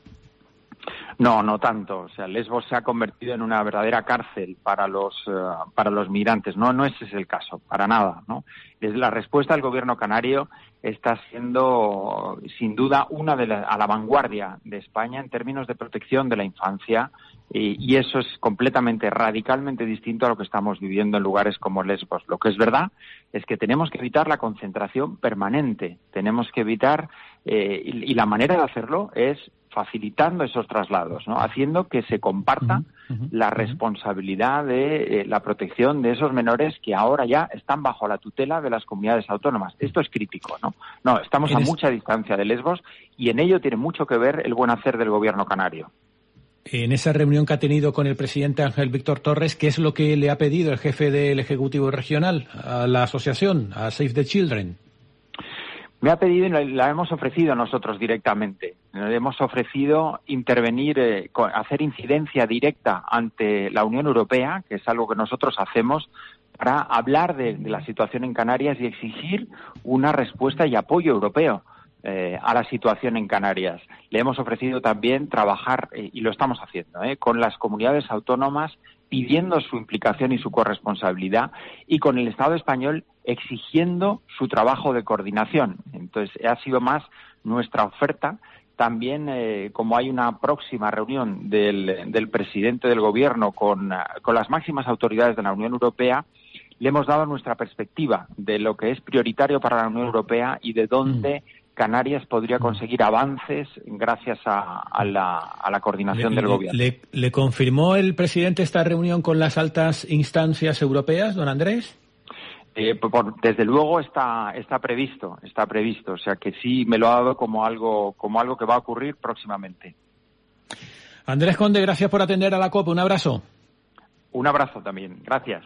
Speaker 21: No tanto. O sea, Lesbos se ha convertido en una verdadera cárcel para los migrantes. No ese es el caso, para nada, ¿no? Desde la respuesta del Gobierno canario está siendo, sin duda, a la vanguardia de España en términos de protección de la infancia, y eso es completamente, radicalmente distinto a lo que estamos viviendo en lugares como Lesbos. Lo que es verdad es que tenemos que evitar la concentración permanente, tenemos que evitar, y la manera de hacerlo es facilitando esos traslados, ¿no? Haciendo que se comparta la responsabilidad de la protección de esos menores que ahora ya están bajo la tutela de las comunidades autónomas. Esto es crítico, ¿no? No, estamos a mucha distancia de Lesbos, y en ello tiene mucho que ver el buen hacer del Gobierno canario.
Speaker 3: En esa reunión que ha tenido con el presidente Ángel Víctor Torres, ¿qué es lo que le ha pedido el jefe del Ejecutivo Regional a la asociación, a Save the Children?
Speaker 21: Me ha pedido y la hemos ofrecido nosotros directamente. Le hemos ofrecido intervenir, hacer incidencia directa ante la Unión Europea, que es algo que nosotros hacemos, para hablar de la situación en Canarias y exigir una respuesta y apoyo europeo a la situación en Canarias. Le hemos ofrecido también trabajar, y lo estamos haciendo, con las comunidades autónomas, pidiendo su implicación y su corresponsabilidad, y con el Estado español exigiendo su trabajo de coordinación. Entonces, ha sido más nuestra oferta. También, como hay una próxima reunión del presidente del Gobierno con las máximas autoridades de la Unión Europea, le hemos dado nuestra perspectiva de lo que es prioritario para la Unión Europea y de dónde Canarias podría conseguir avances gracias a la coordinación del Gobierno.
Speaker 3: ¿Le confirmó el presidente esta reunión con las altas instancias europeas, don Andrés?
Speaker 21: Desde luego está previsto, o sea que sí me lo ha dado como algo que va a ocurrir próximamente.
Speaker 3: Andrés Conde, gracias por atender a la COPE, un abrazo.
Speaker 21: Un abrazo también, gracias.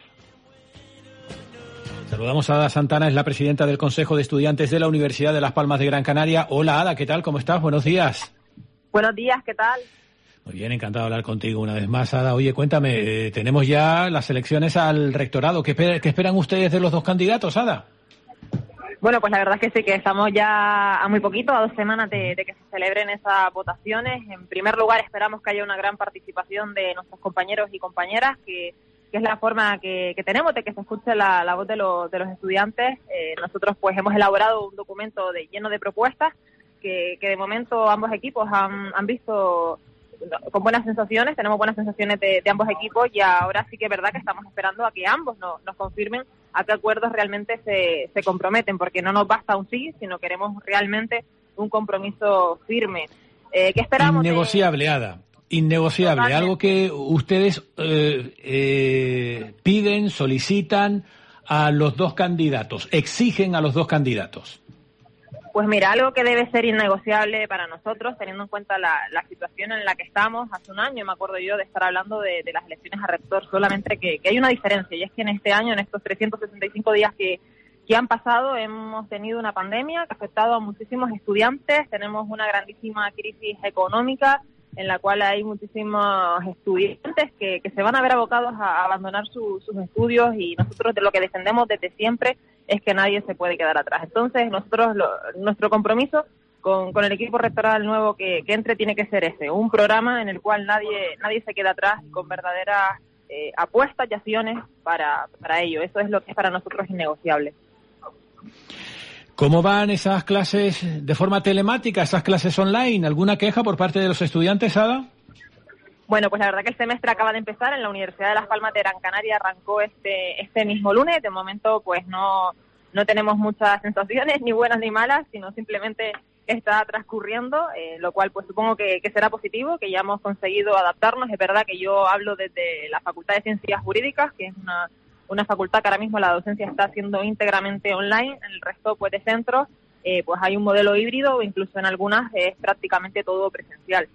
Speaker 3: Saludamos a Ada Santana, es la presidenta del Consejo de Estudiantes de la Universidad de Las Palmas de Gran Canaria. Hola Ada, ¿qué tal? ¿Cómo estás? Buenos días.
Speaker 2: Buenos días, ¿qué tal?
Speaker 3: Muy bien, encantado de hablar contigo una vez más, Ada. Oye, cuéntame, tenemos ya las elecciones al rectorado. ¿Qué esperan ustedes de los dos candidatos, Ada?
Speaker 2: Bueno, pues la verdad es que sí, que estamos ya a muy poquito, a 2 semanas de que se celebren esas votaciones. En primer lugar, esperamos que haya una gran participación de nuestros compañeros y compañeras, que es la forma que tenemos de que se escuche la voz de los estudiantes. Nosotros pues hemos elaborado un documento lleno de propuestas que de momento ambos equipos han visto con buenas sensaciones, tenemos buenas sensaciones de ambos equipos, y ahora sí que es verdad que estamos esperando a que ambos nos confirmen a qué acuerdos realmente se comprometen, porque no nos basta un sí, sino queremos realmente un compromiso firme. ¿Qué esperamos?
Speaker 3: Innegociable, Ada. Innegociable. Totalmente. Algo que ustedes piden, solicitan a los dos candidatos, exigen a los dos candidatos.
Speaker 2: Pues mira, algo que debe ser innegociable para nosotros, teniendo en cuenta la situación en la que estamos. Hace un año me acuerdo yo de estar hablando de las elecciones a rector, solamente que hay una diferencia, y es que en este año, en estos 365 días que han pasado, hemos tenido una pandemia que ha afectado a muchísimos estudiantes, tenemos una grandísima crisis económica en la cual hay muchísimos estudiantes que se van a ver abocados a abandonar sus estudios, y nosotros de lo que defendemos desde siempre es que nadie se puede quedar atrás. Entonces, nosotros nuestro compromiso con el equipo rectoral nuevo que entre tiene que ser ese, un programa en el cual nadie se queda atrás, con verdaderas apuestas y acciones para ello. Eso es lo que es para nosotros innegociable.
Speaker 3: ¿Cómo van esas clases de forma telemática, esas clases online? ¿Alguna queja por parte de los estudiantes, Ada?
Speaker 2: Bueno, pues la verdad que el semestre acaba de empezar en la Universidad de Las Palmas de Gran Canaria, arrancó este mismo lunes. De momento pues no tenemos muchas sensaciones, ni buenas ni malas, sino simplemente está transcurriendo, lo cual pues supongo que será positivo, que ya hemos conseguido adaptarnos. Es verdad que yo hablo desde la Facultad de Ciencias Jurídicas, que es una facultad que ahora mismo la docencia está haciendo íntegramente online. En el resto pues de centros pues hay un modelo híbrido, o incluso en algunas es prácticamente todo presencial.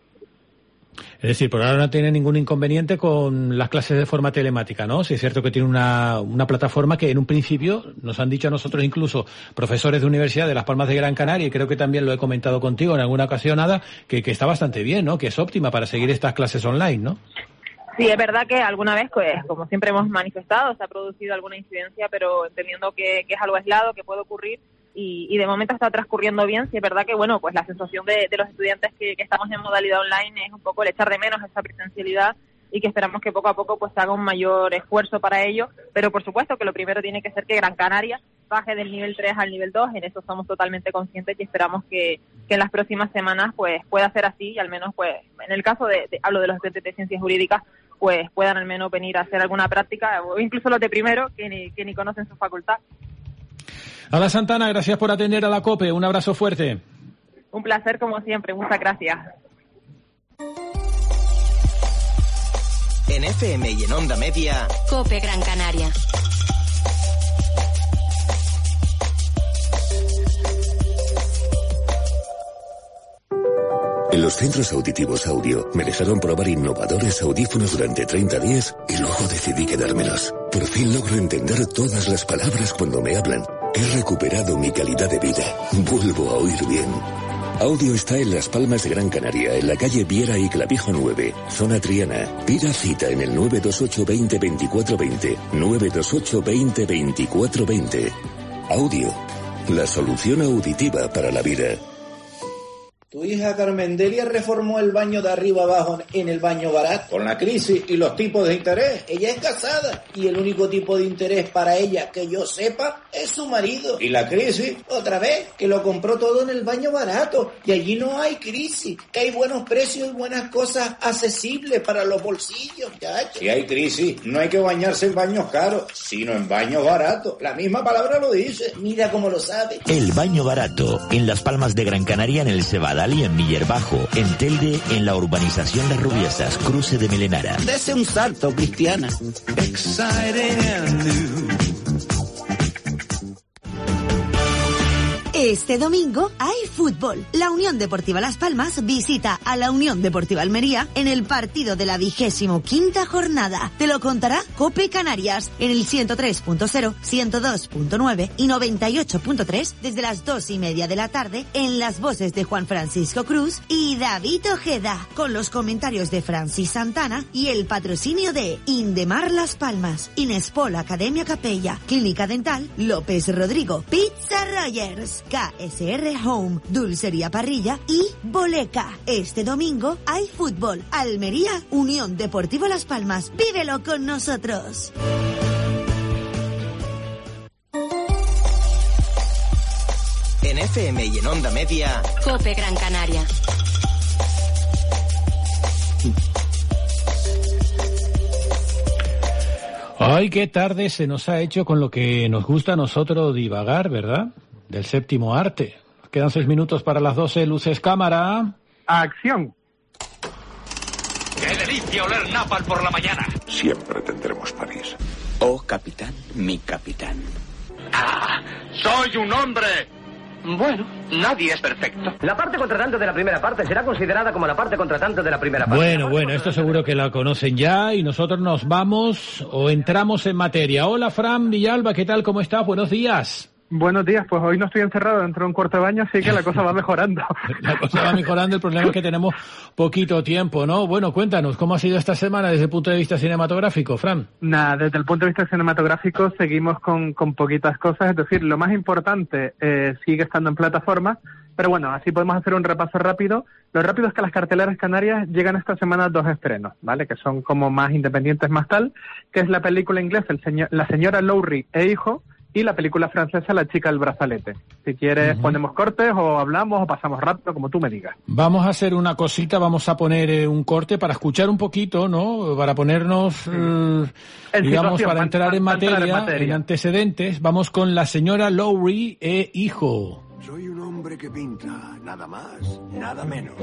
Speaker 3: Es decir, por ahora no tiene ningún inconveniente con las clases de forma telemática, ¿no? Sí, es cierto que tiene una plataforma que en un principio nos han dicho a nosotros, incluso profesores de Universidad de Las Palmas de Gran Canaria, y creo que también lo he comentado contigo en alguna ocasión, Ada, que está bastante bien, ¿no? Que es óptima para seguir estas clases online, ¿no?
Speaker 2: Sí, es verdad que alguna vez, pues, como siempre hemos manifestado, se ha producido alguna incidencia, pero entendiendo que es algo aislado, que puede ocurrir, y de momento está transcurriendo bien. Sí, es verdad que, bueno, pues la sensación de los estudiantes que estamos en modalidad online es un poco el echar de menos esa presencialidad, y que esperamos que poco a poco pues se haga un mayor esfuerzo para ello, pero por supuesto que lo primero tiene que ser que Gran Canaria baje del nivel 3 al nivel 2, en eso somos totalmente conscientes, y esperamos que en las próximas semanas pues pueda ser así, y al menos pues en el caso hablo de los estudiantes de Ciencias Jurídicas, pues puedan al menos venir a hacer alguna práctica, o incluso los de primero que ni conocen su facultad.
Speaker 3: Ada Santana, gracias por atender a la COPE, un abrazo fuerte.
Speaker 2: Un placer como siempre, muchas gracias.
Speaker 5: En FM y en Onda Media,
Speaker 20: COPE Gran Canaria.
Speaker 22: En los centros auditivos Audio me dejaron probar innovadores audífonos durante 30 días y luego decidí quedármelos. Por fin logro entender todas las palabras cuando me hablan. He recuperado mi calidad de vida. Vuelvo a oír bien. Audio está en Las Palmas de Gran Canaria, en la calle Viera y Clavijo 9, zona Triana. Pida cita en el 928 20 24 20. 928 20 24 20. Audio, la solución auditiva para la vida.
Speaker 15: Tu hija Carmendelia reformó el baño de arriba abajo en el baño barato. Con la crisis y los tipos de interés. Ella es casada y el único tipo de interés para ella que yo sepa es su marido. ¿Y la crisis? Otra vez, que lo compró todo en el baño barato. Y allí no hay crisis, que hay buenos precios y buenas cosas accesibles para los bolsillos, muchachos. Si hay crisis, no hay que bañarse en baños caros, sino en baños baratos. La misma palabra lo dice. Mira cómo lo sabe.
Speaker 19: El baño barato, en Las Palmas de Gran Canaria, en el Cebadal y en Millerbajo, en Telde, en la urbanización Las Rubiesas, cruce de Melenara.
Speaker 15: Dese un salto, Cristiana.
Speaker 23: Este domingo hay fútbol. La Unión Deportiva Las Palmas visita a la Unión Deportiva Almería en el partido de la 25ª jornada. Te lo contará COPE Canarias en el 103.0, 102.9 y 98.3 desde las 2:30 de la tarde, en las voces de Juan Francisco Cruz y David Ojeda, con los comentarios de Francis Santana y el patrocinio de Indemar Las Palmas, Inespol Academia Capella, Clínica Dental López Rodrigo, Pizza Rogers, KSR Home, Dulcería Parrilla y Boleca. Este domingo hay fútbol. Almería, Unión Deportiva Las Palmas. Vívelo con nosotros.
Speaker 5: En FM y en Onda Media.
Speaker 4: COPE Gran Canaria.
Speaker 3: Ay, qué tarde se nos ha hecho con lo que nos gusta a nosotros divagar, ¿verdad? Del séptimo arte. Quedan 6 minutos para las 12, luces, cámara.
Speaker 6: ¡Acción!
Speaker 7: ¡Qué delicia oler napal por la mañana!
Speaker 24: Siempre tendremos París.
Speaker 7: Oh, capitán, mi capitán. ¡Ah! ¡Soy un hombre! Bueno, nadie es perfecto.
Speaker 25: La parte contratante de la primera parte será considerada como la parte contratante de la primera parte.
Speaker 3: Bueno, esto seguro que la conocen ya y nosotros nos vamos o entramos en materia. Hola, Fran Villalba, ¿qué tal? ¿Cómo estás? Buenos días.
Speaker 6: Buenos días, pues hoy no estoy encerrado dentro de un cuarto de baño, así que la cosa va mejorando.
Speaker 3: La cosa va mejorando, el problema es que tenemos poquito tiempo, ¿no? Bueno, cuéntanos, ¿cómo ha sido esta semana desde el punto de vista cinematográfico, Fran?
Speaker 6: Nada, desde el punto de vista cinematográfico seguimos con poquitas cosas, es decir, lo más importante sigue estando en plataformas, pero bueno, así podemos hacer un repaso rápido. Lo rápido es que a las carteleras canarias llegan esta semana 2 estrenos, ¿vale? Que son como más independientes, más tal, que es la película inglesa La señora Lowry e hijo, y la película francesa La chica del brazalete. Si quieres ponemos cortes o hablamos o pasamos rápido, como tú me digas.
Speaker 3: Vamos a hacer una cosita, vamos a poner un corte para escuchar un poquito, ¿no? Para ponernos, digamos, para entrar en materia, en antecedentes. Vamos con La señora Lowry e hijo.
Speaker 24: Soy un hombre que pinta, nada más, nada menos.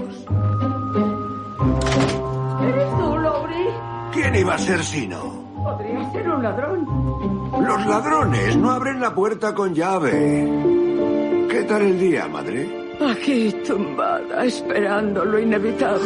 Speaker 26: ¿Eres tú, Lowry?
Speaker 24: ¿Quién iba a ser sino?
Speaker 26: Podría ser un ladrón.
Speaker 24: Los ladrones no abren la puerta con llave. ¿Qué tal el día, madre?
Speaker 26: Aquí tumbada, esperando lo inevitable.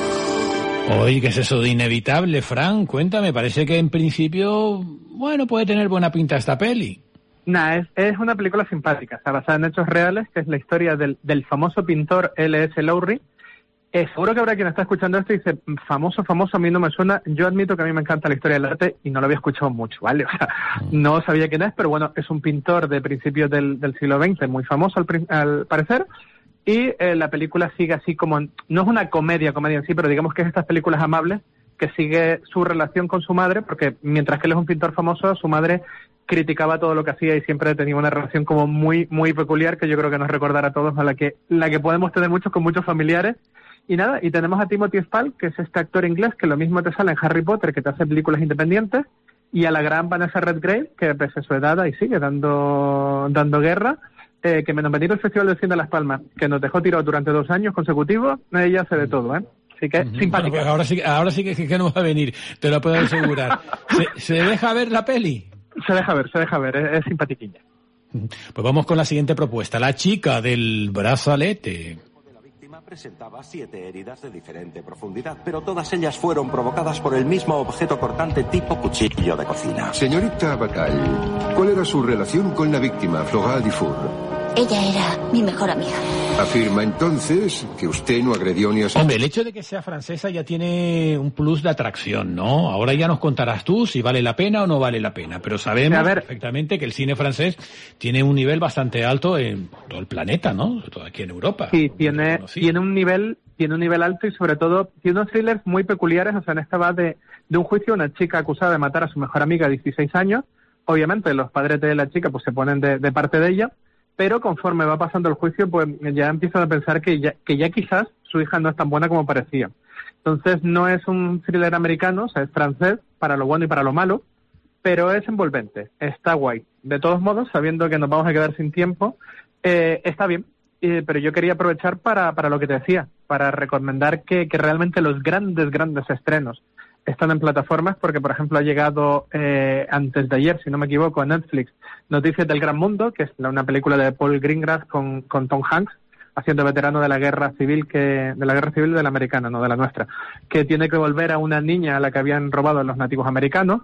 Speaker 3: Oye, ¿qué es eso de inevitable, Fran? Cuéntame, parece que en principio, bueno, puede tener buena pinta esta peli.
Speaker 6: Nah, es una película simpática, está basada en hechos reales, que es la historia del famoso pintor L.S. Lowry. Seguro que habrá quien está escuchando esto y dice, famoso, a mí no me suena. Yo admito que a mí me encanta la historia del arte y no lo había escuchado mucho, ¿vale? O sea, no sabía quién es, pero bueno, es un pintor de principios del siglo XX, muy famoso al parecer, y la película sigue así como, no es una comedia en sí, pero digamos que es estas películas amables que sigue su relación con su madre, porque mientras que él es un pintor famoso, su madre criticaba todo lo que hacía y siempre tenía una relación como muy, muy peculiar, que yo creo que nos recordará a todos, a la que podemos tener muchos con muchos familiares. Y nada, y tenemos a Timothy Spall, que es este actor inglés que lo mismo te sale en Harry Potter, que te hace películas independientes, y a la gran Vanessa Redgrave, que pese a su edad ahí sigue dando guerra, que me nominó el Festival de Cine de Las Palmas, que nos dejó tirado durante 2 años consecutivos, ella hace de todo, ¿eh? Así que simpática.
Speaker 3: Bueno, pues ahora sí que no va a venir, te lo puedo asegurar. ¿Se deja ver la peli?
Speaker 6: Se deja ver, es simpatiquilla.
Speaker 3: Pues vamos con la siguiente propuesta, La chica del brazalete.
Speaker 27: Presentaba 7 heridas de diferente profundidad, pero todas ellas fueron provocadas por el mismo objeto cortante tipo cuchillo de cocina.
Speaker 24: Señorita Bataille, ¿cuál era su relación con la víctima, Flora Dufour?
Speaker 4: Ella era mi mejor amiga.
Speaker 24: Afirma entonces que usted no agredió ni a su...
Speaker 3: Hombre, el hecho de que sea francesa ya tiene un plus de atracción, ¿no? Ahora ya nos contarás tú si vale la pena o no vale la pena, pero sabemos perfectamente que el cine francés tiene un nivel bastante alto en todo el planeta, ¿no? Sobre todo aquí en Europa.
Speaker 6: Sí, tiene un nivel alto y sobre todo tiene unos thrillers muy peculiares. O sea, en esta va de un juicio, una chica acusada de matar a su mejor amiga de 16 años. Obviamente los padres de la chica pues se ponen de parte de ella, pero conforme va pasando el juicio pues ya empiezan a pensar que ya quizás su hija no es tan buena como parecía. Entonces no es un thriller americano, o sea, es francés para lo bueno y para lo malo, pero es envolvente, está guay. De todos modos, sabiendo que nos vamos a quedar sin tiempo, está bien. Pero yo quería aprovechar para lo que te decía, para recomendar que realmente los grandes estrenos están en plataformas, porque por ejemplo ha llegado antes de ayer, si no me equivoco, a Netflix, Noticias del Gran Mundo, que es una película de Paul Greengrass con Tom Hanks, haciendo veterano de la guerra civil de la americana, no de la nuestra, que tiene que volver a una niña a la que habían robado los nativos americanos.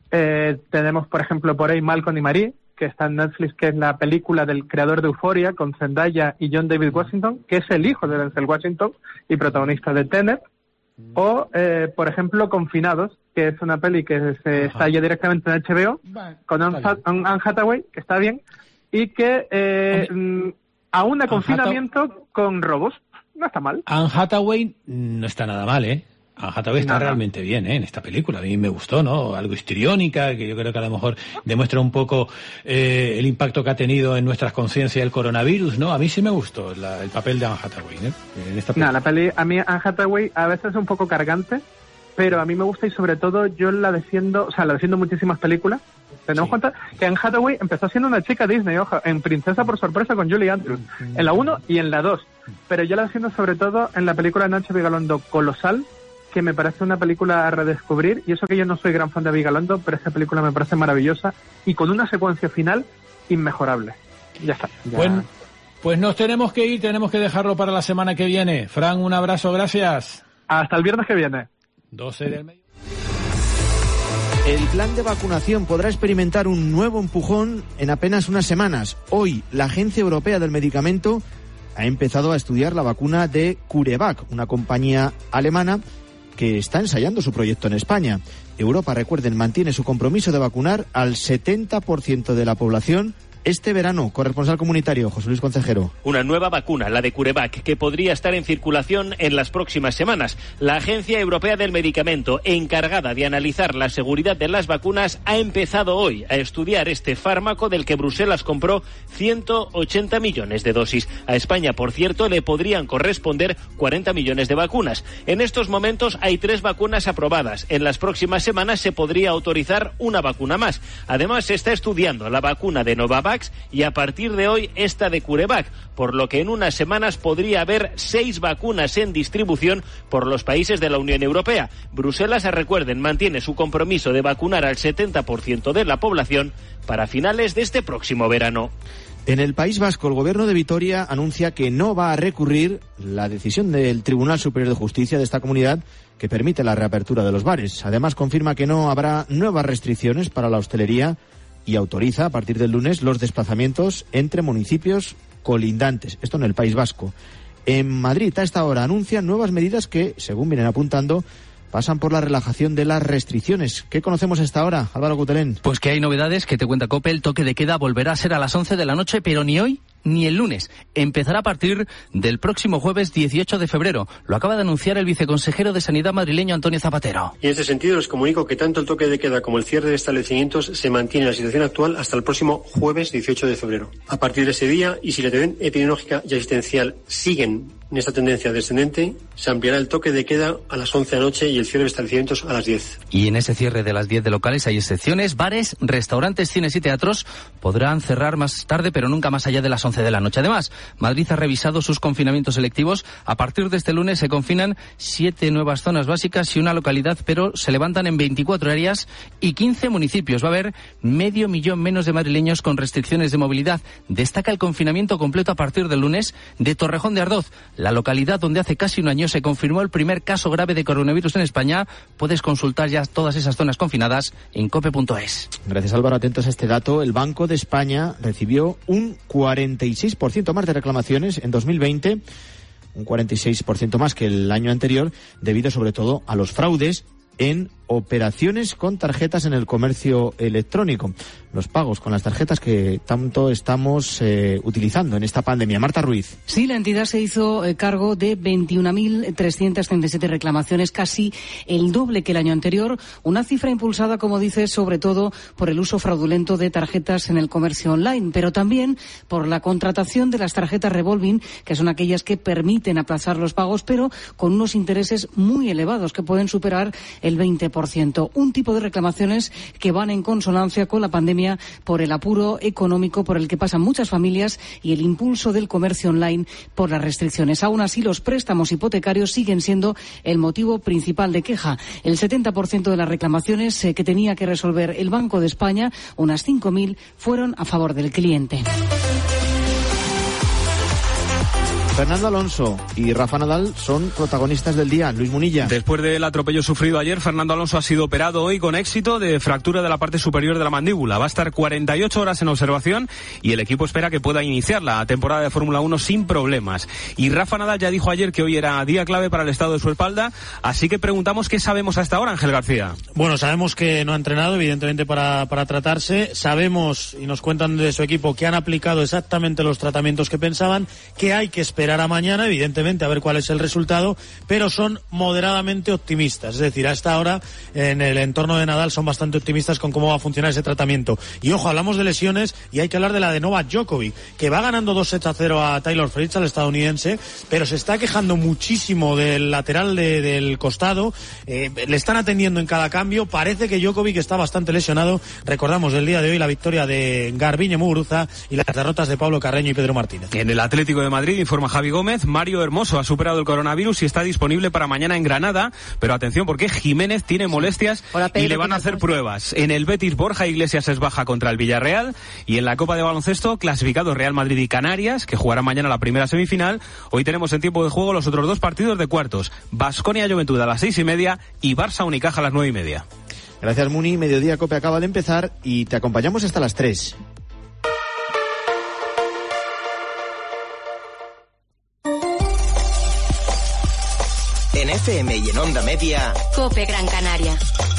Speaker 6: Tenemos por ejemplo por ahí Malcolm y Marie, que está en Netflix, que es la película del creador de Euphoria, con Zendaya y John David Washington, que es el hijo de Denzel Washington y protagonista de Tenet. O, por ejemplo, Confinados, que es una peli que está ya directamente en HBO, con Anne Hathaway, que está bien, y que aúna confinamiento con robos. No está mal.
Speaker 3: Anne Hathaway no está nada mal, ¿eh? Anne Hathaway está realmente bien, en esta película. A mí me gustó, ¿no? Algo histriónica, que yo creo que a lo mejor demuestra un poco el impacto que ha tenido en nuestras conciencias el coronavirus, ¿no? A mí sí me gustó el papel de Anne Hathaway, ¿eh? En esta película.
Speaker 6: La peli, a mí Anne Hathaway a veces es un poco cargante, pero a mí me gusta y sobre todo yo la defiendo en muchísimas películas. Tenemos cuenta que Anne Hathaway empezó siendo una chica Disney, ojo, en Princesa por sorpresa con Julie Andrews, en la 1 y en la 2. Pero yo la defiendo sobre todo en la película de Nacho Vigalondo, Colosal, que me parece una película a redescubrir, y eso que yo no soy gran fan de Vigalondo, pero esa película me parece maravillosa y con una secuencia final inmejorable. Ya está.
Speaker 3: Pues nos tenemos que ir, tenemos que dejarlo para la semana que viene. Fran, un abrazo, gracias.
Speaker 6: Hasta el viernes que viene.
Speaker 3: 12 del mediodía.
Speaker 8: El plan de vacunación podrá experimentar un nuevo empujón en apenas unas semanas. Hoy, la Agencia Europea del Medicamento ha empezado a estudiar la vacuna de CureVac, una compañía alemana que está ensayando su proyecto en España. Europa, recuerden, mantiene su compromiso de vacunar al 70% de la población este verano. Corresponsal comunitario, José Luis Concejero.
Speaker 9: Una nueva vacuna, la de CureVac, que podría estar en circulación en las próximas semanas. La Agencia Europea del Medicamento, encargada de analizar la seguridad de las vacunas, ha empezado hoy a estudiar este fármaco del que Bruselas compró 180 millones de dosis. A España, por cierto, le podrían corresponder 40 millones de vacunas. En estos momentos hay 3 vacunas aprobadas. En las próximas semanas se podría autorizar una vacuna más. Además, se está estudiando la vacuna de Novavax y a partir de hoy esta de CureVac, por lo que en unas semanas podría haber 6 vacunas en distribución por los países de la Unión Europea. Bruselas, recuerden, mantiene su compromiso de vacunar al 70% de la población para finales de este próximo verano.
Speaker 8: En el País Vasco, el gobierno de Vitoria anuncia que no va a recurrir la decisión del Tribunal Superior de Justicia de esta comunidad que permite la reapertura de los bares. Además, confirma que no habrá nuevas restricciones para la hostelería y autoriza a partir del lunes los desplazamientos entre municipios colindantes. Esto en el País Vasco. En Madrid, a esta hora, anuncian nuevas medidas que, según vienen apuntando, pasan por la relajación de las restricciones. ¿Qué conocemos a esta hora, Álvaro Gutelén?
Speaker 10: Pues que hay novedades que te cuenta COPE. El toque de queda volverá a ser a las 11 de la noche, pero ni hoy ni el lunes. Empezará a partir del próximo jueves 18 de febrero. Lo acaba de anunciar el viceconsejero de Sanidad madrileño, Antonio Zapatero.
Speaker 11: Y en este sentido les comunico que tanto el toque de queda como el cierre de establecimientos se mantiene en la situación actual hasta el próximo jueves 18 de febrero. A partir de ese día, y si la tendencia epidemiológica y asistencial siguen en esta tendencia descendente, se ampliará el toque de queda a las 11 de la noche y el cierre de establecimientos a las 10.
Speaker 10: Y en ese cierre de las 10 de locales hay excepciones. Bares, restaurantes, cines y teatros podrán cerrar más tarde, pero nunca más allá de las 11 de la noche. Además, Madrid ha revisado sus confinamientos selectivos. A partir de este lunes se confinan 7 nuevas zonas básicas y una localidad, pero se levantan en 24 áreas y 15 municipios. Va a haber 500.000 menos de madrileños con restricciones de movilidad. Destaca el confinamiento completo a partir del lunes de Torrejón de Ardoz, la localidad donde hace casi un año se confirmó el primer caso grave de coronavirus en España. Puedes consultar ya todas esas zonas confinadas en cope.es.
Speaker 8: Gracias, Álvaro. Atentos a este dato. El Banco de España recibió un 46% más de reclamaciones en 2020, un 46% más que el año anterior, debido sobre todo a los fraudes en operaciones con tarjetas en el comercio electrónico. Los pagos con las tarjetas que tanto estamos utilizando en esta pandemia. Marta Ruiz.
Speaker 12: Sí, la entidad se hizo cargo de 21.337 reclamaciones, casi el doble que el año anterior. Una cifra impulsada, como dice, sobre todo por el uso fraudulento de tarjetas en el comercio online, pero también por la contratación de las tarjetas revolving, que son aquellas que permiten aplazar los pagos, pero con unos intereses muy elevados que pueden superar el 20%. Un tipo de reclamaciones que van en consonancia con la pandemia por el apuro económico por el que pasan muchas familias y el impulso del comercio online por las restricciones. Aún así, los préstamos hipotecarios siguen siendo el motivo principal de queja. El 70% de las reclamaciones que tenía que resolver el Banco de España, unas 5.000, fueron a favor del cliente.
Speaker 8: Fernando Alonso y Rafa Nadal son protagonistas del día. Luis Munilla.
Speaker 13: Después del atropello sufrido ayer, Fernando Alonso ha sido operado hoy con éxito de fractura de la parte superior de la mandíbula. Va a estar 48 horas en observación y el equipo espera que pueda iniciar la temporada de Fórmula 1 sin problemas. Y Rafa Nadal ya dijo ayer que hoy era día clave para el estado de su espalda, así que preguntamos qué sabemos hasta ahora, Ángel García.
Speaker 16: Bueno, sabemos que no ha entrenado, evidentemente, para tratarse. Sabemos, y nos cuentan de su equipo, que han aplicado exactamente los tratamientos que pensaban, que hay que esperar esperar a mañana, evidentemente, a ver cuál es el resultado, pero son moderadamente optimistas. Es decir, a esta hora, en el entorno de Nadal, son bastante optimistas con cómo va a funcionar ese tratamiento. Y ojo, hablamos de lesiones y hay que hablar de la de Novak Djokovic, que va ganando 2-0 a Taylor Fritz, al estadounidense, pero se está quejando muchísimo del lateral del costado. Le están atendiendo en cada cambio. Parece que Djokovic está bastante lesionado. Recordamos el día de hoy la victoria de Garbiñe Muguruza y las derrotas de Pablo Carreño y Pedro Martínez.
Speaker 13: En el Atlético de Madrid, informa Javi Gómez, Mario Hermoso ha superado el coronavirus y está disponible para mañana en Granada, pero atención porque Jiménez tiene molestias y le van a hacer pruebas. En el Betis, Borja Iglesias es baja contra el Villarreal, y en la Copa de Baloncesto, clasificados Real Madrid y Canarias, que jugarán mañana la primera semifinal. Hoy tenemos en tiempo de juego los otros dos partidos de cuartos: Baskonia Juventud a las 6:30 y Barça Unicaja a las 9:30.
Speaker 8: Gracias, Muni. Mediodía Cope acaba de empezar y te acompañamos hasta las 3.
Speaker 5: En FM y en Onda Media,
Speaker 4: Cope Gran Canaria.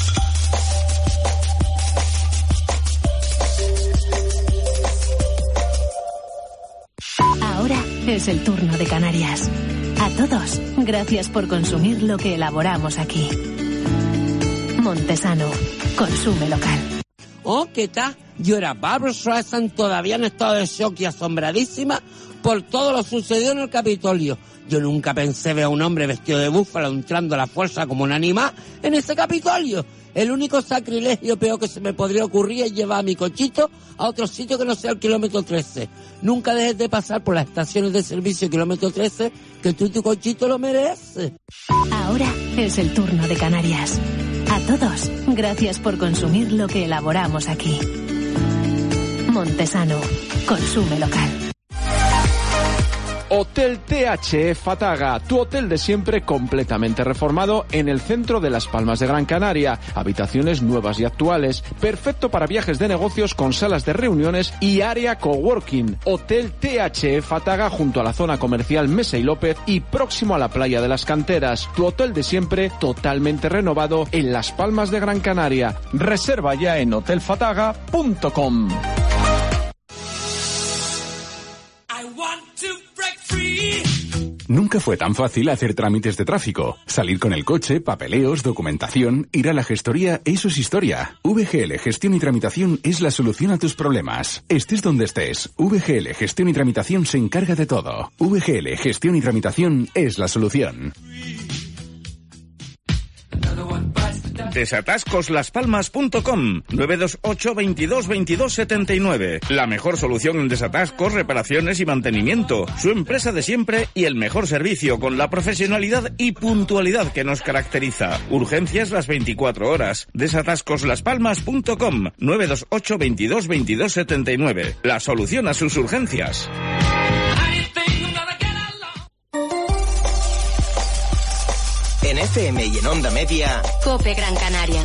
Speaker 1: Ahora es el turno de Canarias. A todos, gracias por consumir lo que elaboramos aquí. Montesano, consume local.
Speaker 2: Oh, ¿qué tal? Yo era Barbra Streisand, todavía en estado de shock y asombradísima por todo lo sucedido en el Capitolio. Yo nunca pensé ver a un hombre vestido de búfalo entrando a la fuerza como un animal en ese Capitolio. El único sacrilegio peor que se me podría ocurrir es llevar a mi cochito a otro sitio que no sea el kilómetro 13. Nunca dejes de pasar por las estaciones de servicio kilómetro 13, que tú y tu cochito lo mereces.
Speaker 1: Ahora es el turno de Canarias. A todos, gracias por consumir lo que elaboramos aquí. Montesano, consume local.
Speaker 14: Hotel THE Fataga, tu hotel de siempre completamente reformado en el centro de Las Palmas de Gran Canaria. Habitaciones nuevas y actuales, perfecto para viajes de negocios con salas de reuniones y área coworking. Hotel THE Fataga junto a la zona comercial Mesa y López y próximo a la playa de las Canteras. Tu hotel de siempre totalmente renovado en Las Palmas de Gran Canaria. Reserva ya en hotelfataga.com.
Speaker 17: Nunca fue tan fácil hacer trámites de tráfico. Salir con el coche, papeleos, documentación, ir a la gestoría, eso es historia. VGL Gestión y Tramitación es la solución a tus problemas. Estés donde estés, VGL Gestión y Tramitación se encarga de todo. VGL Gestión y Tramitación es la solución.
Speaker 18: Desatascoslaspalmas.com 928 22 22 79. La mejor solución en desatascos, reparaciones y mantenimiento. Su empresa de siempre y el mejor servicio con la profesionalidad y puntualidad que nos caracteriza. Urgencias las 24 horas. Desatascoslaspalmas.com 928 22 22 79. La solución a sus urgencias.
Speaker 5: En FM y en Onda Media,
Speaker 4: Cope Gran Canaria.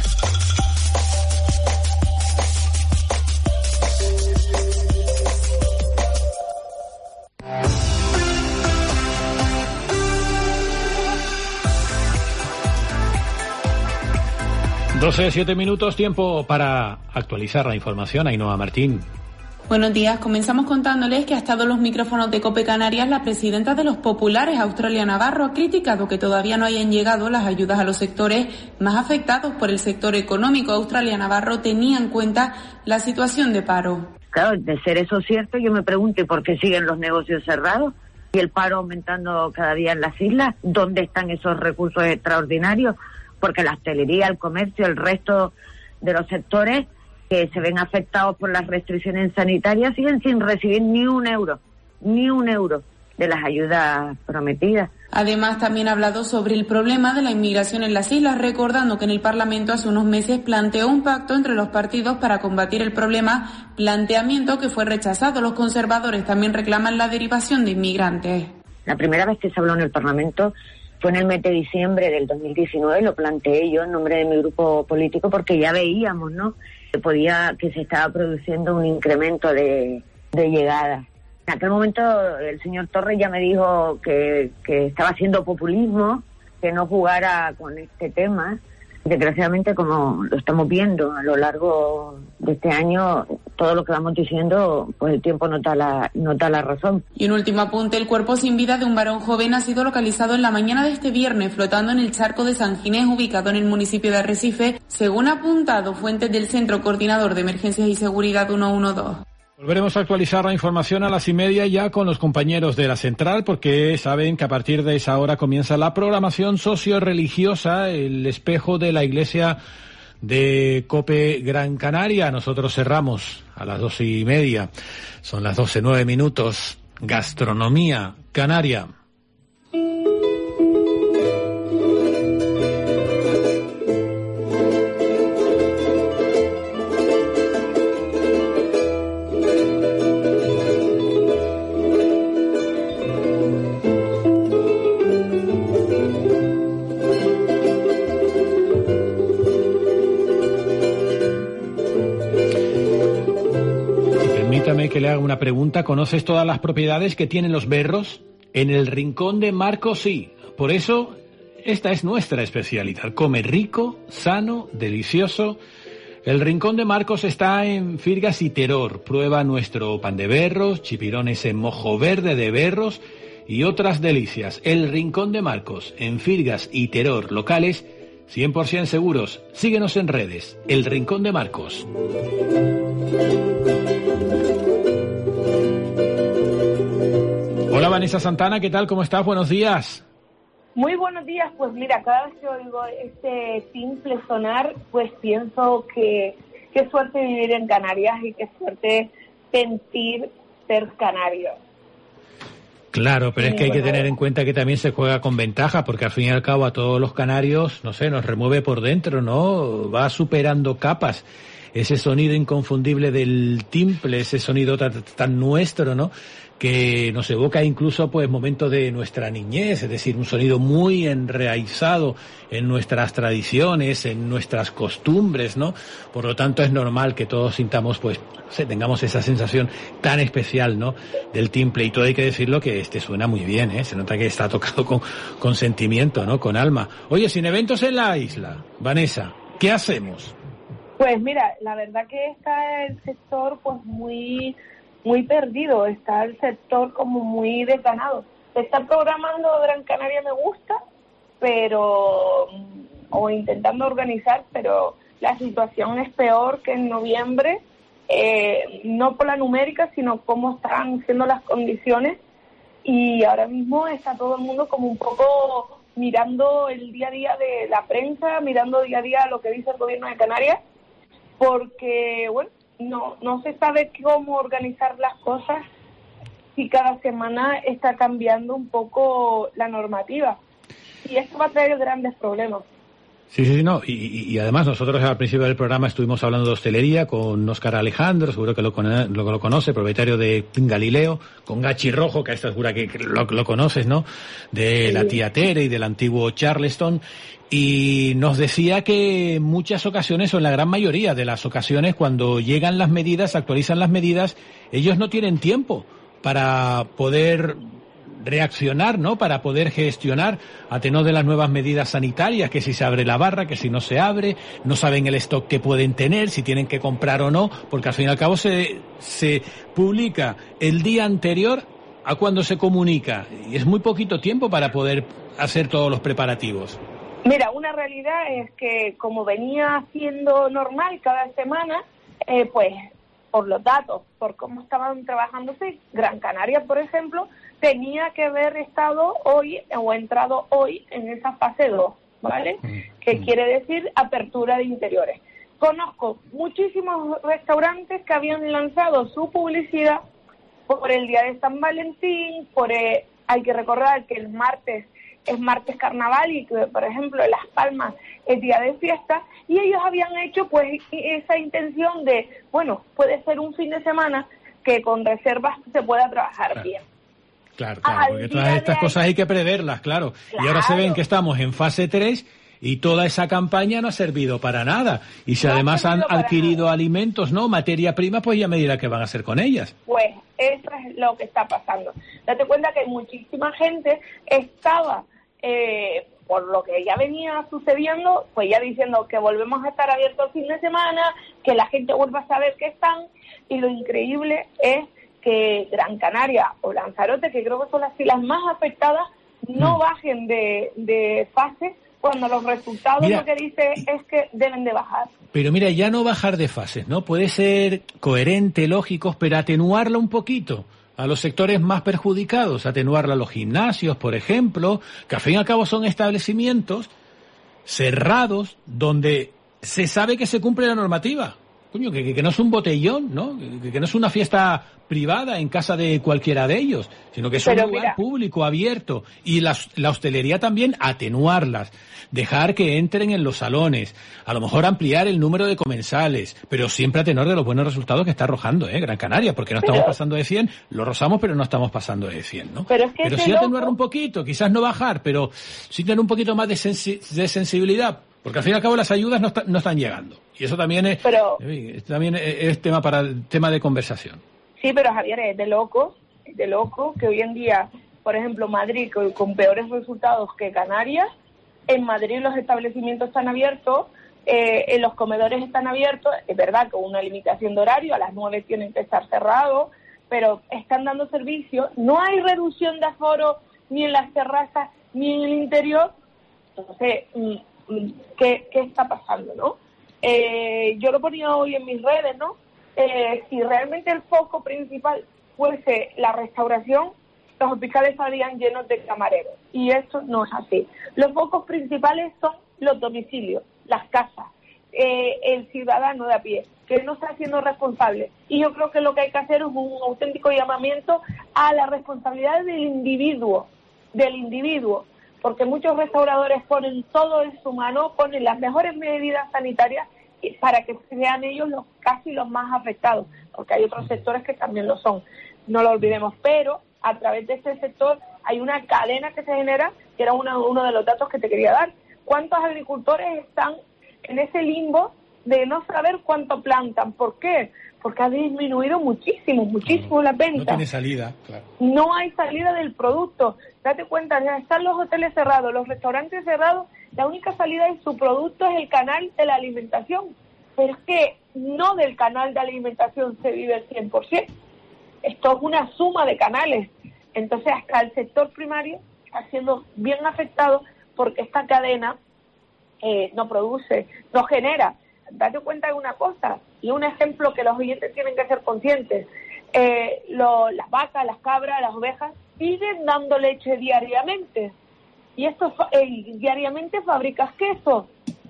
Speaker 3: Doce, 7 minutos, tiempo para actualizar la información. Ainhoa Martín.
Speaker 20: Buenos días. Comenzamos contándoles que ha estado en los micrófonos de COPE Canarias la presidenta de los populares, Australia Navarro, ha criticado que todavía no hayan llegado las ayudas a los sectores más afectados por el sector económico. Australia Navarro tenía en cuenta la situación de paro.
Speaker 21: Claro, de ser eso cierto, yo me pregunto ¿por qué siguen los negocios cerrados y el paro aumentando cada día en las islas? ¿Dónde están esos recursos extraordinarios? Porque la hostelería, el comercio, el resto de los sectores que se ven afectados por las restricciones sanitarias siguen sin recibir ni un euro de las ayudas prometidas.
Speaker 20: Además, también ha hablado sobre el problema de la inmigración en las islas, recordando que en el Parlamento hace unos meses planteó un pacto entre los partidos para combatir el problema, planteamiento que fue rechazado. Los conservadores también reclaman la derivación de inmigrantes.
Speaker 21: La primera vez que se habló en el Parlamento fue en el mes de diciembre del 2019, lo planteé yo en nombre de mi grupo político porque ya veíamos, ¿no?, que se estaba produciendo un incremento de llegadas. En aquel momento el señor Torres ya me dijo que estaba haciendo populismo, que no jugara con este tema, Desgraciadamente, como lo estamos viendo a lo largo de este año, todo lo que vamos diciendo, pues el tiempo no da la razón.
Speaker 20: Y un último apunte, el cuerpo sin vida de un varón joven ha sido localizado en la mañana de este viernes flotando en el charco de San Ginés, ubicado en el municipio de Arrecife, según ha apuntado fuentes del Centro Coordinador de Emergencias y Seguridad 112.
Speaker 3: Volveremos a actualizar la información a las 1:30 ya con los compañeros de la central, porque saben que a partir de esa hora comienza la programación socio-religiosa, el espejo de la iglesia de COPE Gran Canaria. Nosotros cerramos a las 12:30. Son las 12:09. Gastronomía canaria. Que le haga una pregunta. ¿Conoces todas las propiedades que tienen los berros? En el Rincón de Marcos sí. Por eso, esta es nuestra especialidad. Come rico, sano, delicioso. El Rincón de Marcos está en Firgas y Teror. Prueba nuestro pan de berros, chipirones en mojo verde de berros y otras delicias. El Rincón de Marcos, en Firgas y Teror, locales 100% seguros. Síguenos en redes. El Rincón de Marcos. Hola Vanessa Santana, ¿qué tal? ¿Cómo estás? Buenos días.
Speaker 7: Muy buenos días. Pues mira, cada vez que oigo este timple sonar, pues pienso que qué suerte vivir en Canarias y qué suerte sentir ser canario.
Speaker 3: Claro, pero es que hay que tener en cuenta que también se juega con ventaja, porque al fin y al cabo a todos los canarios, no sé, nos remueve por dentro, ¿no? Va superando capas. Ese sonido inconfundible del timple, ese sonido tan nuestro, ¿no? Que nos evoca incluso pues momentos de nuestra niñez, es decir, un sonido muy enraizado en nuestras tradiciones, en nuestras costumbres, ¿no? Por lo tanto es normal que todos sintamos pues, no sé, tengamos esa sensación tan especial, ¿no? Del timple. Y todo hay que decirlo que suena muy bien, ¿eh? Se nota que está tocado con sentimiento, ¿no? Con alma. Oye, sin eventos en la isla, Vanessa, ¿qué hacemos?
Speaker 7: Pues mira, la verdad que está el sector pues muy perdido, está el sector como muy desganado. Se está programando Gran Canaria Me Gusta, o intentando organizar, pero la situación es peor que en noviembre, no por la numérica, sino cómo están siendo las condiciones, y ahora mismo está todo el mundo como un poco mirando el día a día de la prensa, mirando día a día lo que dice el gobierno de Canarias, porque, bueno, no se sabe cómo organizar las cosas si cada semana está cambiando un poco la normativa. Y esto va a traer grandes problemas.
Speaker 3: Sí, no. Y además nosotros al principio del programa estuvimos hablando de hostelería con Óscar Alejandro, seguro que lo conoce, propietario de Galileo, con Gachi Rojo, que a esta segura que lo conoces, ¿no? De la tía Tere y del antiguo Charleston. Y nos decía que en muchas ocasiones, o en la gran mayoría de las ocasiones, cuando llegan las medidas, actualizan las medidas, ellos no tienen tiempo para poder reaccionar, ¿no? Para poder gestionar a tenor de las nuevas medidas sanitarias, que si se abre la barra, que si no se abre, no saben el stock que pueden tener, si tienen que comprar o no, porque al fin y al cabo se publica el día anterior a cuando se comunica, y es muy poquito tiempo para poder hacer todos los preparativos.
Speaker 7: Mira, una realidad es que como venía siendo normal cada semana, pues por los datos, por cómo estaban trabajándose, Gran Canaria, por ejemplo, tenía que haber estado hoy o entrado hoy en esa fase 2, ¿vale? Que quiere decir apertura de interiores. Conozco muchísimos restaurantes que habían lanzado su publicidad por el día de San Valentín, hay que recordar que el martes es martes carnaval y que, por ejemplo, en Las Palmas es día de fiesta, y ellos habían hecho pues esa intención de, bueno, puede ser un fin de semana que con reservas se pueda trabajar bien.
Speaker 3: Claro, porque todas estas cosas hay que preverlas, claro. Y ahora se ven que estamos en fase 3 y toda esa campaña no ha servido para nada. Y si además han adquirido alimentos, ¿no? Materia prima, pues ya me dirá qué van a hacer con ellas.
Speaker 7: Pues eso es lo que está pasando. Date cuenta que muchísima gente estaba por lo que ya venía sucediendo, pues ya diciendo que volvemos a estar abiertos el fin de semana, que la gente vuelva a saber que están, y lo increíble es que Gran Canaria o Lanzarote, que creo que son las islas más afectadas, no bajen de fase, cuando los resultados lo que dice es que deben de bajar.
Speaker 3: Pero mira, ya no bajar de fases, ¿no? Puede ser coherente, lógico, pero atenuarla un poquito a los sectores más perjudicados, atenuarla a los gimnasios, por ejemplo, que al fin y al cabo son establecimientos cerrados donde se sabe que se cumple la normativa. Coño, que no es un botellón, ¿no? Que no es una fiesta privada en casa de cualquiera de ellos, sino que es un lugar público, abierto. Y la hostelería también, atenuarlas, dejar que entren en los salones, a lo mejor ampliar el número de comensales, pero siempre a tenor de los buenos resultados que está arrojando Gran Canaria, porque no estamos pasando de 100, lo rozamos, pero no estamos pasando de 100, ¿no?
Speaker 7: Pero
Speaker 3: sí atenuar un poquito, quizás no bajar, pero sí tener un poquito más de sensibilidad. Porque al fin y al cabo las ayudas no están llegando. Y eso también es tema de conversación.
Speaker 7: Sí, pero Javier, es de loco que hoy en día, por ejemplo, Madrid, con peores resultados que Canarias, en Madrid los establecimientos están abiertos, en los comedores están abiertos, es verdad, con una limitación de horario, a las 9 tienen que estar cerrados, pero están dando servicio, no hay reducción de aforo ni en las terrazas ni en el interior. Entonces, ¿qué está pasando, no? Yo lo ponía hoy en mis redes, ¿no? Si realmente el foco principal fuese la restauración, los hospitales estarían llenos de camareros, y eso no es así. Los focos principales son los domicilios, las casas, el ciudadano de a pie, que no está siendo responsable. Y yo creo que lo que hay que hacer es un auténtico llamamiento a la responsabilidad del individuo, porque muchos restauradores ponen todo en su mano, ponen las mejores medidas sanitarias para que sean ellos casi los más afectados, porque hay otros sectores que también lo son, no lo olvidemos, pero a través de este sector hay una cadena que se genera, que era uno de los datos que te quería dar. ¿Cuántos agricultores están en ese limbo de no saber cuánto plantan? ¿Por qué? Porque ha disminuido muchísimo las ventas.
Speaker 3: No tiene salida, claro.
Speaker 7: No hay salida del producto. Date cuenta, ya están los hoteles cerrados, los restaurantes cerrados, la única salida de su producto es el canal de la alimentación. Pero es que no del canal de alimentación se vive el 100%. Esto es una suma de canales. Entonces, hasta el sector primario está siendo bien afectado porque esta cadena no produce, no genera. Date cuenta de una cosa, y un ejemplo que los oyentes tienen que ser conscientes. Las vacas, las cabras, las ovejas siguen dando leche diariamente. Y diariamente fabricas queso.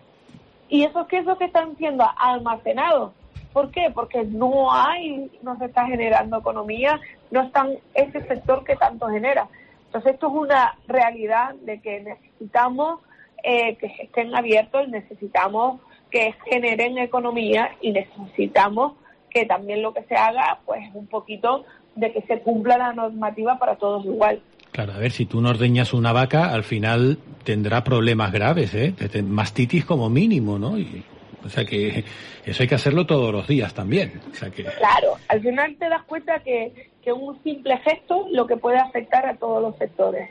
Speaker 7: Y esos quesos que están siendo almacenados. ¿Por qué? Porque no se está generando economía, no están ese sector que tanto genera. Entonces esto es una realidad de que necesitamos que estén abiertos, necesitamos que generen economía y necesitamos que también lo que se haga, pues un poquito de que se cumpla la normativa para todos igual.
Speaker 3: Claro, a ver, si tú no ordeñas una vaca, al final tendrá problemas graves, mastitis como mínimo, ¿no? O sea que eso hay que hacerlo todos los días también. O sea que... Claro,
Speaker 7: al final te das cuenta que un simple gesto lo que puede afectar a todos los sectores.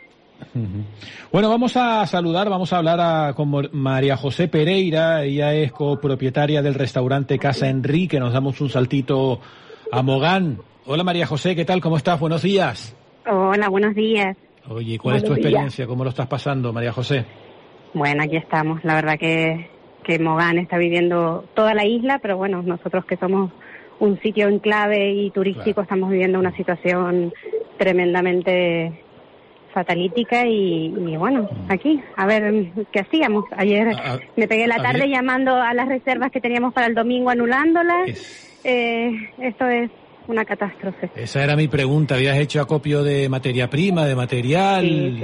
Speaker 3: Bueno, vamos a hablar con María José Pereira. Ella es copropietaria del restaurante Casa Enrique. Nos damos un saltito a Mogán. Hola María José, ¿qué tal? ¿Cómo estás? Buenos días.
Speaker 15: Hola, buenos días.
Speaker 3: Oye, ¿cuál es tu experiencia? ¿Cómo lo estás pasando, María José?
Speaker 15: Bueno, aquí estamos. La verdad que Mogán está viviendo toda la isla, pero bueno, nosotros que somos un sitio enclave y turístico, estamos viviendo una situación tremendamente fatalítica y bueno, aquí, a ver qué hacíamos. Ayer me pegué la tarde llamando a las reservas que teníamos para el domingo, anulándolas. Esto es una catástrofe.
Speaker 3: Esa era mi pregunta. ¿Habías hecho acopio de materia prima, de material?
Speaker 15: Sí.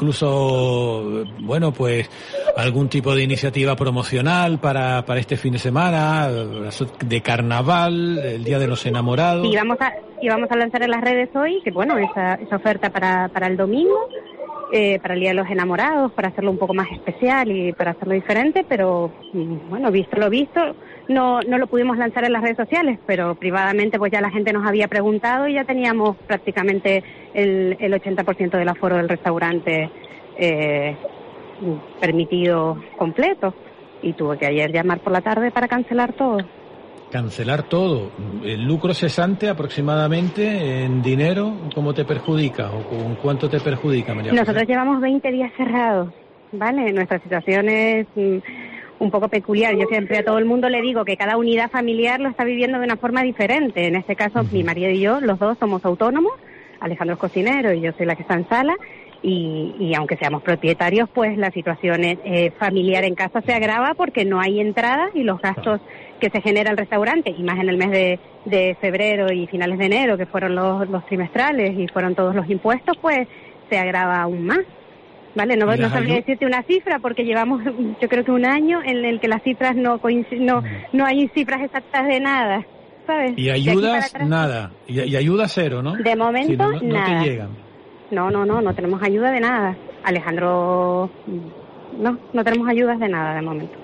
Speaker 3: Incluso, bueno, pues algún tipo de iniciativa promocional para este fin de semana, de carnaval, el Día de los Enamorados.
Speaker 15: Y vamos a lanzar en las redes hoy, que bueno, esa oferta para el domingo, para el Día de los Enamorados, para hacerlo un poco más especial y para hacerlo diferente, pero bueno, visto lo visto, no lo pudimos lanzar en las redes sociales, pero privadamente pues ya la gente nos había preguntado y ya teníamos prácticamente el 80% del aforo del restaurante permitido completo, y tuve que ayer llamar por la tarde para cancelar todo.
Speaker 3: Cancelar todo. ¿El lucro cesante aproximadamente en dinero, cómo te perjudica o con cuánto te perjudica, María José?
Speaker 15: Nosotros llevamos 20 días cerrados, ¿vale? Nuestra situación es un poco peculiar. Yo siempre a todo el mundo le digo que cada unidad familiar lo está viviendo de una forma diferente. En este caso, mi marido y yo, los dos somos autónomos. Alejandro es cocinero y yo soy la que está en sala. Y aunque seamos propietarios, pues la situación familiar en casa se agrava porque no hay entradas y los gastos que se genera el restaurante, y más en el mes de febrero y finales de enero, que fueron los trimestrales y fueron todos los impuestos, pues se agrava aún más. Vale, no sabría decirte una cifra porque llevamos, yo creo que un año en el que las cifras no hay cifras exactas de nada, ¿sabes?
Speaker 3: Y ayudas nada, y ayuda cero, ¿no?
Speaker 15: De momento
Speaker 3: no
Speaker 15: nada.
Speaker 3: te llegan.
Speaker 15: No tenemos ayuda de nada. Alejandro, no tenemos ayudas de nada de momento.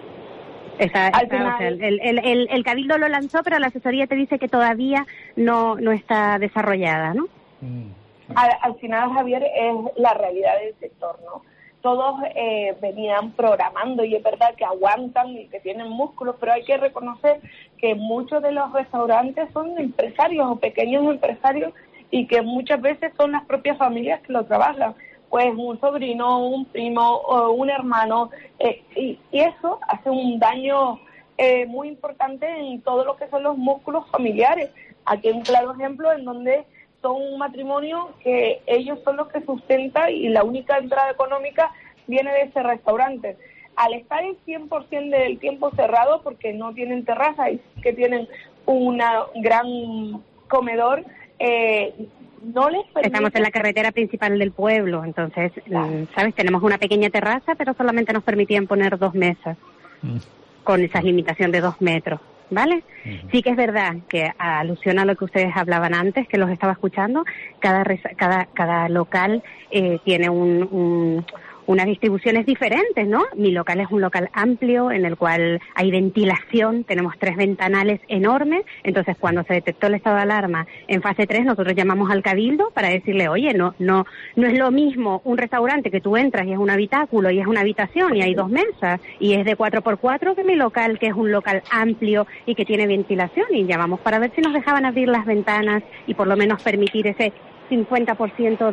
Speaker 15: El Cabildo lo lanzó, pero la asesoría te dice que todavía no está desarrollada, ¿no?
Speaker 7: Al final, Javier, es la realidad del sector, ¿no? Todos venían programando y es verdad que aguantan y que tienen músculos, pero hay que reconocer que muchos de los restaurantes son empresarios o pequeños empresarios y que muchas veces son las propias familias que lo trabajan. Pues un sobrino, un primo o un hermano, y eso hace un daño muy importante en todo lo que son los músculos familiares. Aquí hay un claro ejemplo en donde son un matrimonio que ellos son los que sustentan y la única entrada económica viene de ese restaurante. Al estar el 100% del tiempo cerrado, porque no tienen terraza y que tienen una gran comedor, no les permite...
Speaker 15: Estamos en la carretera principal del pueblo, entonces, ¿sabes? Tenemos una pequeña terraza, pero solamente nos permitían poner 2 mesas, con esa limitación de 2 metros, ¿vale? Sí que es verdad que, a alusión a lo que ustedes hablaban antes, que los estaba escuchando, cada local tiene unas distribuciones diferentes, ¿no? Mi local es un local amplio en el cual hay ventilación, tenemos 3 ventanales enormes, entonces cuando se detectó el estado de alarma en fase 3, nosotros llamamos al Cabildo para decirle, oye, no es lo mismo un restaurante que tú entras y es un habitáculo y es una habitación y hay 2 mesas y es de 4x4 que mi local, que es un local amplio y que tiene ventilación, y llamamos para ver si nos dejaban abrir las ventanas y por lo menos permitir ese 50%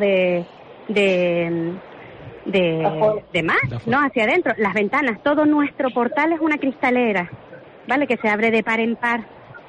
Speaker 15: de más, ¿no? Hacia adentro. Las ventanas, todo nuestro portal es una cristalera, ¿vale? Que se abre de par en par.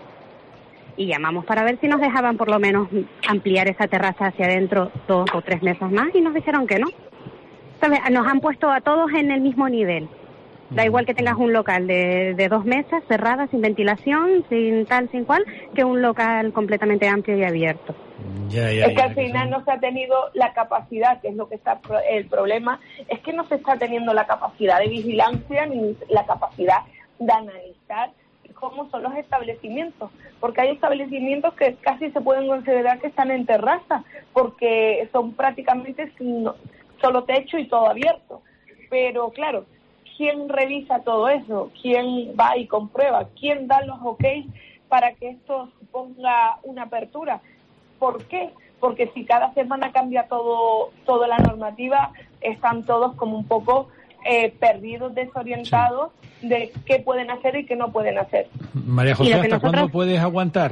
Speaker 15: Y llamamos para ver si nos dejaban por lo menos ampliar esa terraza hacia adentro 2 o 3 mesas más y nos dijeron que no. ¿Sabes? Nos han puesto a todos en el mismo nivel. Da igual que tengas un local de 2 mesas cerradas, sin ventilación, sin tal, sin cual, que un local completamente amplio y abierto.
Speaker 7: Es que al final no se ha tenido la capacidad, que es lo que está el problema, es que no se está teniendo la capacidad de vigilancia ni la capacidad de analizar cómo son los establecimientos, porque hay establecimientos que casi se pueden considerar que están en terraza, porque son prácticamente solo techo y todo abierto. Pero claro, ¿quién revisa todo eso? ¿Quién va y comprueba? ¿Quién da los ok's para que esto suponga una apertura? ¿Por qué? Porque si cada semana cambia toda la normativa, están todos como un poco perdidos, desorientados de qué pueden hacer y qué no pueden hacer.
Speaker 3: María José, ¿hasta cuándo puedes aguantar?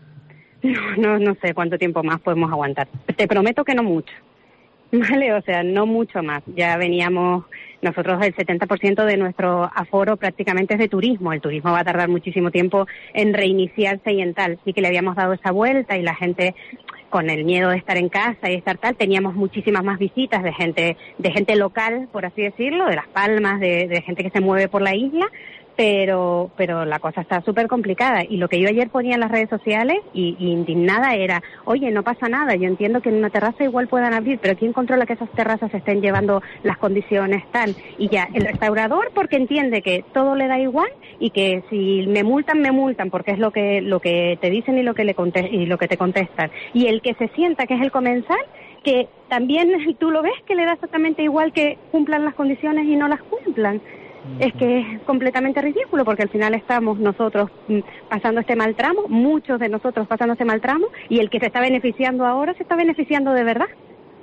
Speaker 15: No sé cuánto tiempo más podemos aguantar. Te prometo que no mucho. Vale, o sea, no mucho más. Ya veníamos, nosotros el 70% de nuestro aforo prácticamente es de turismo. El turismo va a tardar muchísimo tiempo en reiniciarse y en tal. Sí que le habíamos dado esa vuelta y la gente, con el miedo de estar en casa y estar tal, teníamos muchísimas más visitas de gente local, por así decirlo, de Las Palmas, de gente que se mueve por la isla. Pero la cosa está súper complicada, y lo que yo ayer ponía en las redes sociales y indignada era, oye, no pasa nada, yo entiendo que en una terraza igual puedan abrir, pero ¿quién controla que esas terrazas estén llevando las condiciones tal? Y ya, el restaurador porque entiende que todo le da igual y que si me multan porque es lo que te dicen y lo que te contestan, y el que se sienta que es el comensal, que también tú lo ves que le da exactamente igual que cumplan las condiciones y no las cumplan. Es que es completamente ridículo, porque al final estamos nosotros pasando este mal tramo, muchos de nosotros pasando este mal tramo, y el que se está beneficiando ahora se está beneficiando de verdad.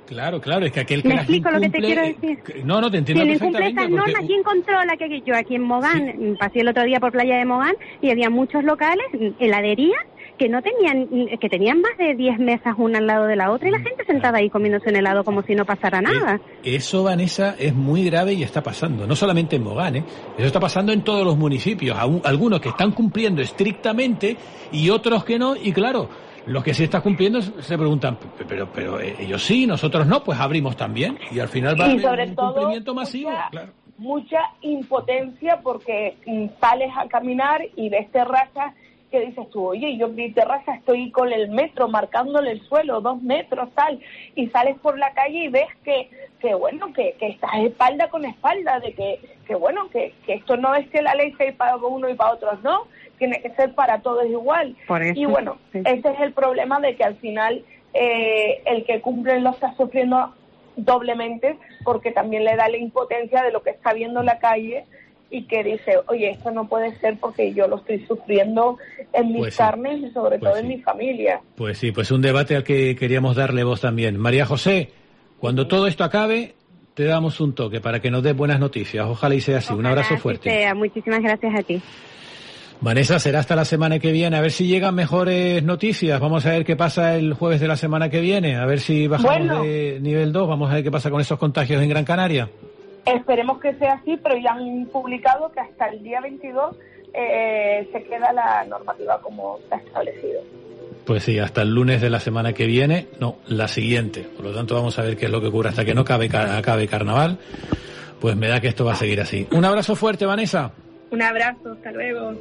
Speaker 3: Claro, es que aquel que
Speaker 19: ¿Me
Speaker 3: las
Speaker 19: explico lo que te
Speaker 3: incumple...
Speaker 19: quiero decir?
Speaker 3: No, te entiendo
Speaker 19: Quien incumple
Speaker 3: perfectamente.
Speaker 19: esas normas,
Speaker 3: Porque...
Speaker 19: ¿quién controla? Que yo aquí en Mogán, pasé el otro día por Playa de Mogán y había muchos locales, heladerías, que no tenían, que tenían más de 10 mesas una al lado de la otra y la gente sentada ahí comiéndose un helado como si no pasara nada.
Speaker 3: Eso, Vanessa, es muy grave y está pasando, no solamente en Mogán, eso está pasando en todos los municipios, algunos que están cumpliendo estrictamente y otros que no, y claro, los que sí están cumpliendo se preguntan, pero ellos sí, nosotros no, pues abrimos también, y al final va a haber un cumplimiento masivo, claro.
Speaker 7: Mucha impotencia porque sales a caminar y ves terrazas que dices tú, oye, yo en mi terraza estoy con el metro marcándole el suelo, 2 metros, tal, y sales por la calle y ves que estás espalda con espalda, de que esto no es que la ley sea para uno y para otros no, tiene que ser para todos igual.
Speaker 19: Por eso,
Speaker 7: y bueno,
Speaker 19: sí.
Speaker 7: Ese es el problema de que al final el que cumple lo está sufriendo doblemente, porque también le da la impotencia de lo que está viendo en la calle y que dice, oye, esto no puede ser porque yo lo estoy sufriendo en mis carnes y sobre todo en mi familia.
Speaker 3: Pues sí, pues un debate al que queríamos darle voz también. María José, cuando todo esto acabe, te damos un toque para que nos des buenas noticias. Ojalá y sea así. Un abrazo fuerte.
Speaker 19: Muchísimas gracias a ti.
Speaker 3: Vanessa, será hasta la semana que viene. A ver si llegan mejores noticias. Vamos a ver qué pasa el jueves de la semana que viene. A ver si bajamos de nivel 2. Vamos a ver qué pasa con esos contagios en Gran Canaria.
Speaker 7: Esperemos que sea así, pero ya han publicado que hasta el día 22 se queda la normativa como está establecido.
Speaker 3: Pues sí, hasta el lunes de la semana que viene, no, la siguiente. Por lo tanto, vamos a ver qué es lo que ocurre hasta que no acabe carnaval. Pues me da que esto va a seguir así. Un abrazo fuerte, Vanessa.
Speaker 7: Un abrazo, hasta luego.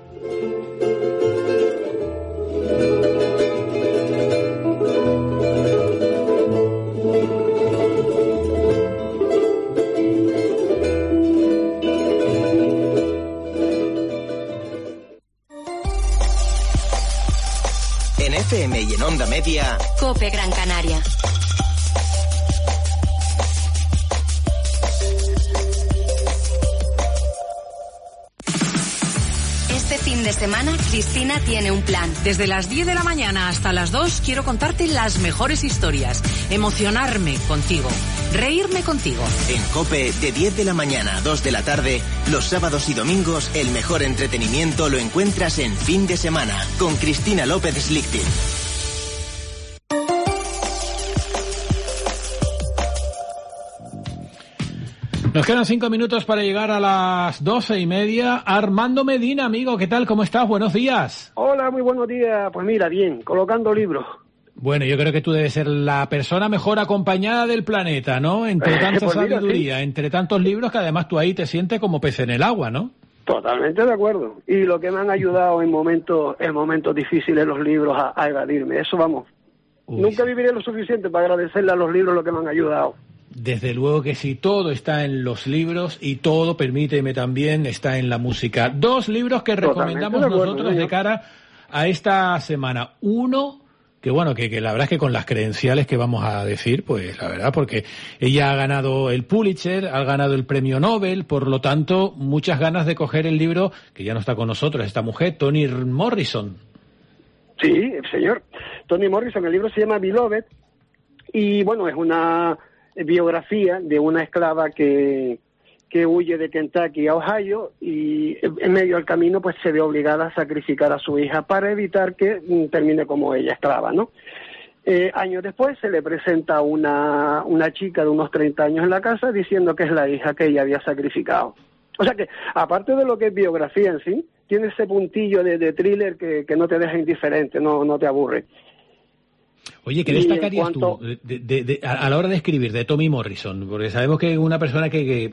Speaker 5: En FM y en Onda Media,
Speaker 4: COPE Gran Canaria. Este fin de semana, Cristina tiene un plan.
Speaker 22: Desde las 10 de la mañana hasta las 2 quiero contarte las mejores historias, emocionarme contigo, reírme contigo.
Speaker 5: En COPE, de 10 de la mañana a 2 de la tarde, los sábados y domingos, el mejor entretenimiento lo encuentras en Fin de Semana, con Cristina López Slichting.
Speaker 3: Nos quedan 5 minutos para llegar a las 12:30. Armando Medina, amigo, ¿qué tal? ¿Cómo estás? Buenos días.
Speaker 23: Hola, muy buenos días. Pues mira, bien, colocando libros.
Speaker 3: Bueno, yo creo que tú debes ser la persona mejor acompañada del planeta, ¿no? Entre tanta
Speaker 23: pues mira,
Speaker 3: sabiduría,
Speaker 23: sí.
Speaker 3: Entre tantos libros, que además tú ahí te sientes como pez en el agua, ¿no?
Speaker 23: Totalmente de acuerdo. Y lo que me han ayudado en momentos difíciles los libros a evadirme, eso vamos. Nunca viviré lo suficiente para agradecerle a los libros lo que me han ayudado.
Speaker 3: Desde luego que sí, todo está en los libros y todo, permíteme también, está en la música. 2 libros que recomendamos nosotros de cara a esta semana. Uno, que bueno, que la verdad es que con las credenciales que vamos a decir, pues la verdad, porque ella ha ganado el Pulitzer, ha ganado el premio Nobel, por lo tanto, muchas ganas de coger el libro, que ya no está con nosotros, esta mujer, Toni Morrison.
Speaker 23: Sí, señor. Toni Morrison, el libro se llama Beloved, y bueno, es una biografía de una esclava que huye de Kentucky a Ohio y en medio del camino pues se ve obligada a sacrificar a su hija para evitar que termine como ella, esclava, ¿no? Años después se le presenta una chica de unos 30 años en la casa diciendo que es la hija que ella había sacrificado. O sea que, aparte de lo que es biografía en sí, tiene ese puntillo de thriller que no te deja indiferente, no te aburre.
Speaker 3: Oye, ¿qué destacarías tú a la hora de escribir de Toni Morrison? Porque sabemos que es una persona que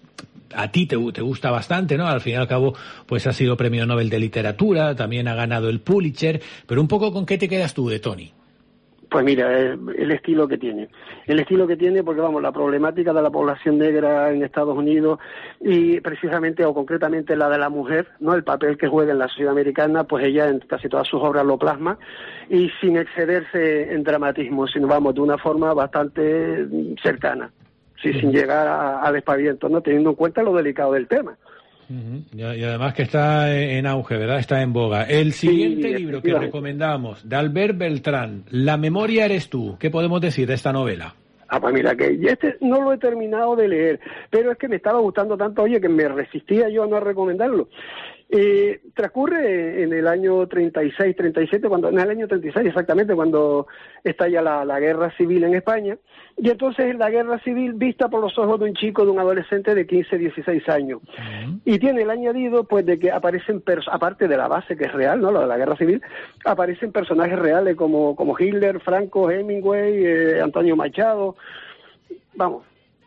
Speaker 3: a ti te gusta bastante, ¿no? Al fin y al cabo, pues ha sido premio Nobel de Literatura, también ha ganado el Pulitzer, pero un poco ¿con qué te quedas tú de Toni?
Speaker 23: Pues mira, el estilo que tiene. El estilo que tiene porque, vamos, la problemática de la población negra en Estados Unidos y precisamente o concretamente la de la mujer, ¿no? El papel que juega en la sociedad americana, pues ella en casi todas sus obras lo plasma y sin excederse en dramatismo, sino, vamos, de una forma bastante cercana, sí, sin llegar al espaviento, ¿no? Teniendo en cuenta lo delicado del tema.
Speaker 3: Y además que está en auge, ¿verdad? Está en boga. El siguiente libro que recomendamos, de Albert Beltrán, La memoria eres tú. ¿Qué podemos decir de esta novela?
Speaker 23: pues mira, que este no lo he terminado de leer, pero es que me estaba gustando tanto, oye, que me resistía yo a no recomendarlo. Transcurre en el año 36, 37, en el año 36 exactamente, cuando estalla la guerra civil en España, y entonces la guerra civil vista por los ojos de un chico, de un adolescente de 15, 16 años, y tiene el añadido pues de que aparecen, aparte de la base que es real, ¿no?, lo de la guerra civil, aparecen personajes reales como Hitler, Franco, Hemingway, Antonio Machado, vamos.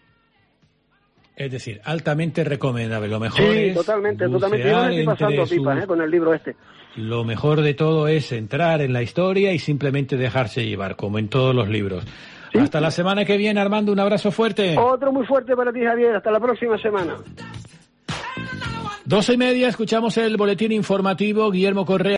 Speaker 3: Es decir, altamente recomendable. Lo mejor
Speaker 23: sí,
Speaker 3: es
Speaker 23: totalmente. Yo me estoy pasando pipas con el libro este.
Speaker 3: Lo mejor de todo es entrar en la historia y simplemente dejarse llevar, como en todos los libros. ¿Sí? Hasta la semana que viene, Armando, un abrazo fuerte.
Speaker 23: Otro muy fuerte para ti, Javier. Hasta la próxima semana.
Speaker 3: 12:30, escuchamos el boletín informativo. Guillermo Correa.